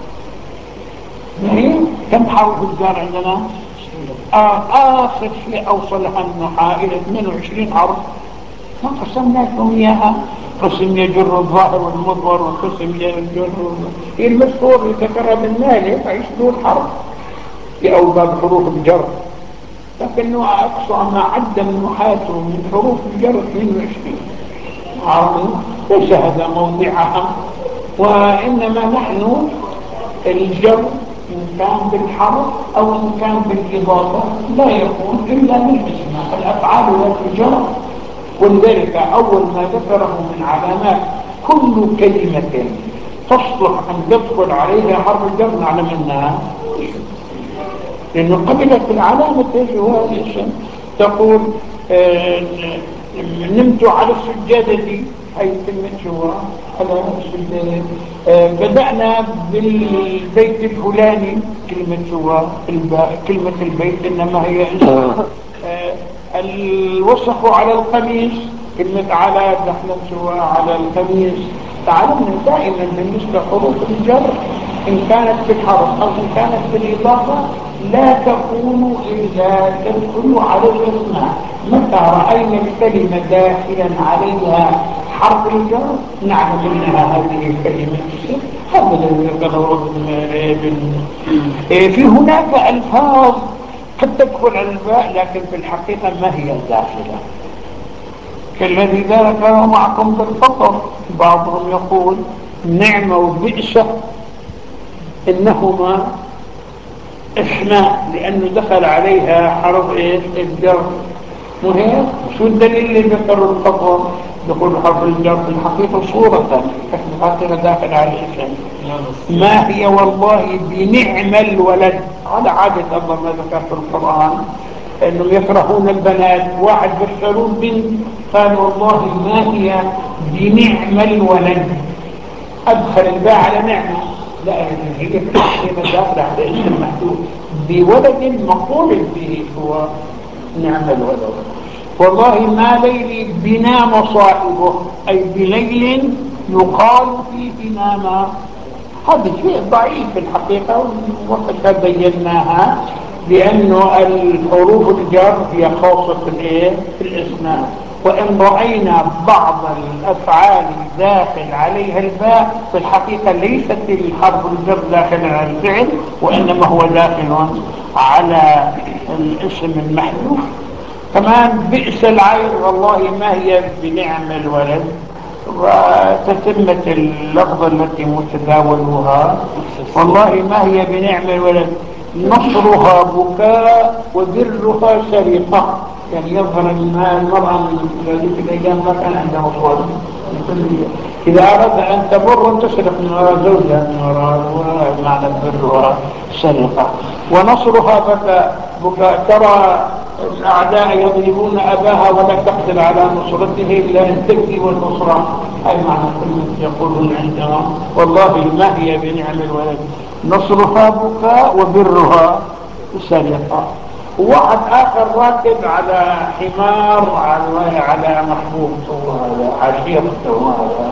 كم حرف الجر عندنا؟ آه آخر شيء أوصلها النحاة إلى اثنين وعشرين حرف، ما قسمناكم إياها: قسم يجر الظاهر والمضمر، وقسم يجر المشهور اللي ذكرها ابن مالك عشرون حرف في أوباب حروف الجر، لكنه أقصى ما عد النحاة من حروف الجر اثنين وعشرين عرض. ليس هذا موضعها، وإنما نحن الجر إن كان بالحرف أو إن كان بالإضافة لا يكون إلا بالاسم. الأفعال لا تجر، ولذلك أول ما ذكره من علامات كل كلمة تصلح أن تدخل عليها حرف الجر نعلم أنها لأنه قبلت العلامة هو الاسم. تقول آه نمت على السجادة، هي كلمة جوا على السجادة. آه بدأنا بالبيت الفلاني، كلمة جوا كلمة البيت إنما هي اسم. آه الوسخ على القميص، كلمة على نحن جوا على القميص. تعلمنا دائما بالنسبة حروف الجر إن كانت بالحرف أو إن كانت بالإضافة لا تكون إلا تدخل على الاسم. متى رأينا الكلمة داخلا عليها حرف الجر نعلم أنها هذه الكلمة اسم. هذا الذي ذكره ابن. في هناك ألفاظ قد تدخل على الباء لكن في الحقيقة ما هي داخلة، كالذي ذكره معكم بالفطر. بعضهم يقول نعمة وبئس إنهما اسماء لأنه دخل عليها حرف إيه الجر. مو هيك؟ شو الدليل اللي ذكروا الخطوة؟ دخول حرف الجر في الحقيقة صورة الحقيقة داخل على الإسلام. ما هي والله بنعم الولد، على عادة الله ما ذكر في القرآن انهم يكرهون البنات. واحد بشروه بنت قال والله ما هي بنعم الولد، ادخل الباء على نعمة، لا هي في الحقيقة داخل على اسم محدود بولد مقول به هو نعم الولد. والله ما ليل بنام صاحبه، أي بليل يقال فيه نام. هذا شيء ضعيف في الحقيقة، وقد بيناها لأنه الحروف الجر هي خاصة في الإيه؟ في الإسماء. وإن رأينا بعض الأفعال داخل عليها الباء في الحقيقة ليست الحرف الجر داخل على الفعل، وإنما هو داخل على الاسم المحذوف. كمان بئس العير، والله ما هي بنعم الولد، وتتمة اللفظة التي متداولها والله ما هي بنعم الولد، نصرها بكاء وبرها سرقة. يعني يظهر المرأة من هذه الأيام ما كان عندها مصور، إذا أردت أن تبر تسرق من وراء زوجها من وراء، ومعنى برها سرقة. ونصرها بكاء بكاء، ترى الأعداء يضربون أباها ولا تقدر على نصرته إلا أن تبكي والنصرة، أي معنى كلمة يقولون عندهم والله ما هي بنعم الولد، نصرها بكاء وبرها سرقة. وواحد آخر راكب على حمار على على محبوب على حشيرته،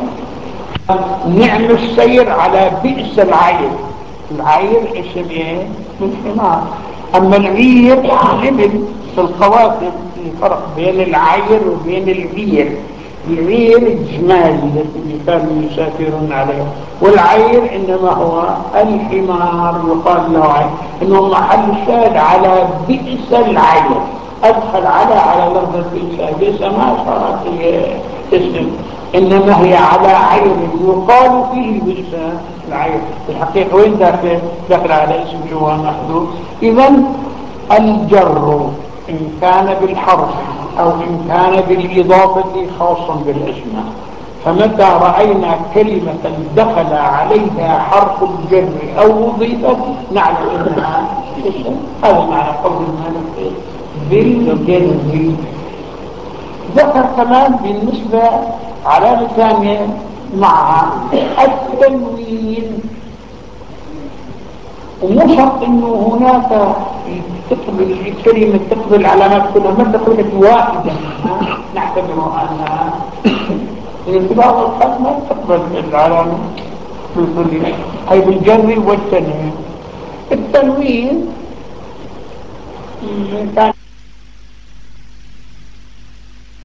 نعم السير على بئس العير. العير اسم ايه؟ من حمار. اما العير الابل في القواسم، في فرق بين العير وبين العير. العير الجمال الذي كانوا يسافرون عليه، والعير انما هو الحمار يقال له عير. انه محل الشاهد على بئس العير، ادخل على على لفظ بئس، بئس ما صارت اسم، انما هي على عير يقال فيه بئس العير. في الحقيقه وين داخل؟ داخل على اسم جوا محذوف. اذا الجر ان كان بالحرف او ان كان بالاضافه خاص بالاسم. فمتى راينا كلمه دخل عليها حرف الجر او اضيفت نعلم انها اسم. هذا معنى قول المالك بالجر. ذكر كمان بالنسبة علامة ثانية مع التنوين، ومو شرط انه هناك تقبل الكلمة تقبل العلامات كلها، ما تقبل واحدة نعتبرها انها في بعض الحالات ما تقبل العلامة بالكلية، هي بالجر والتنوين. التنوين كان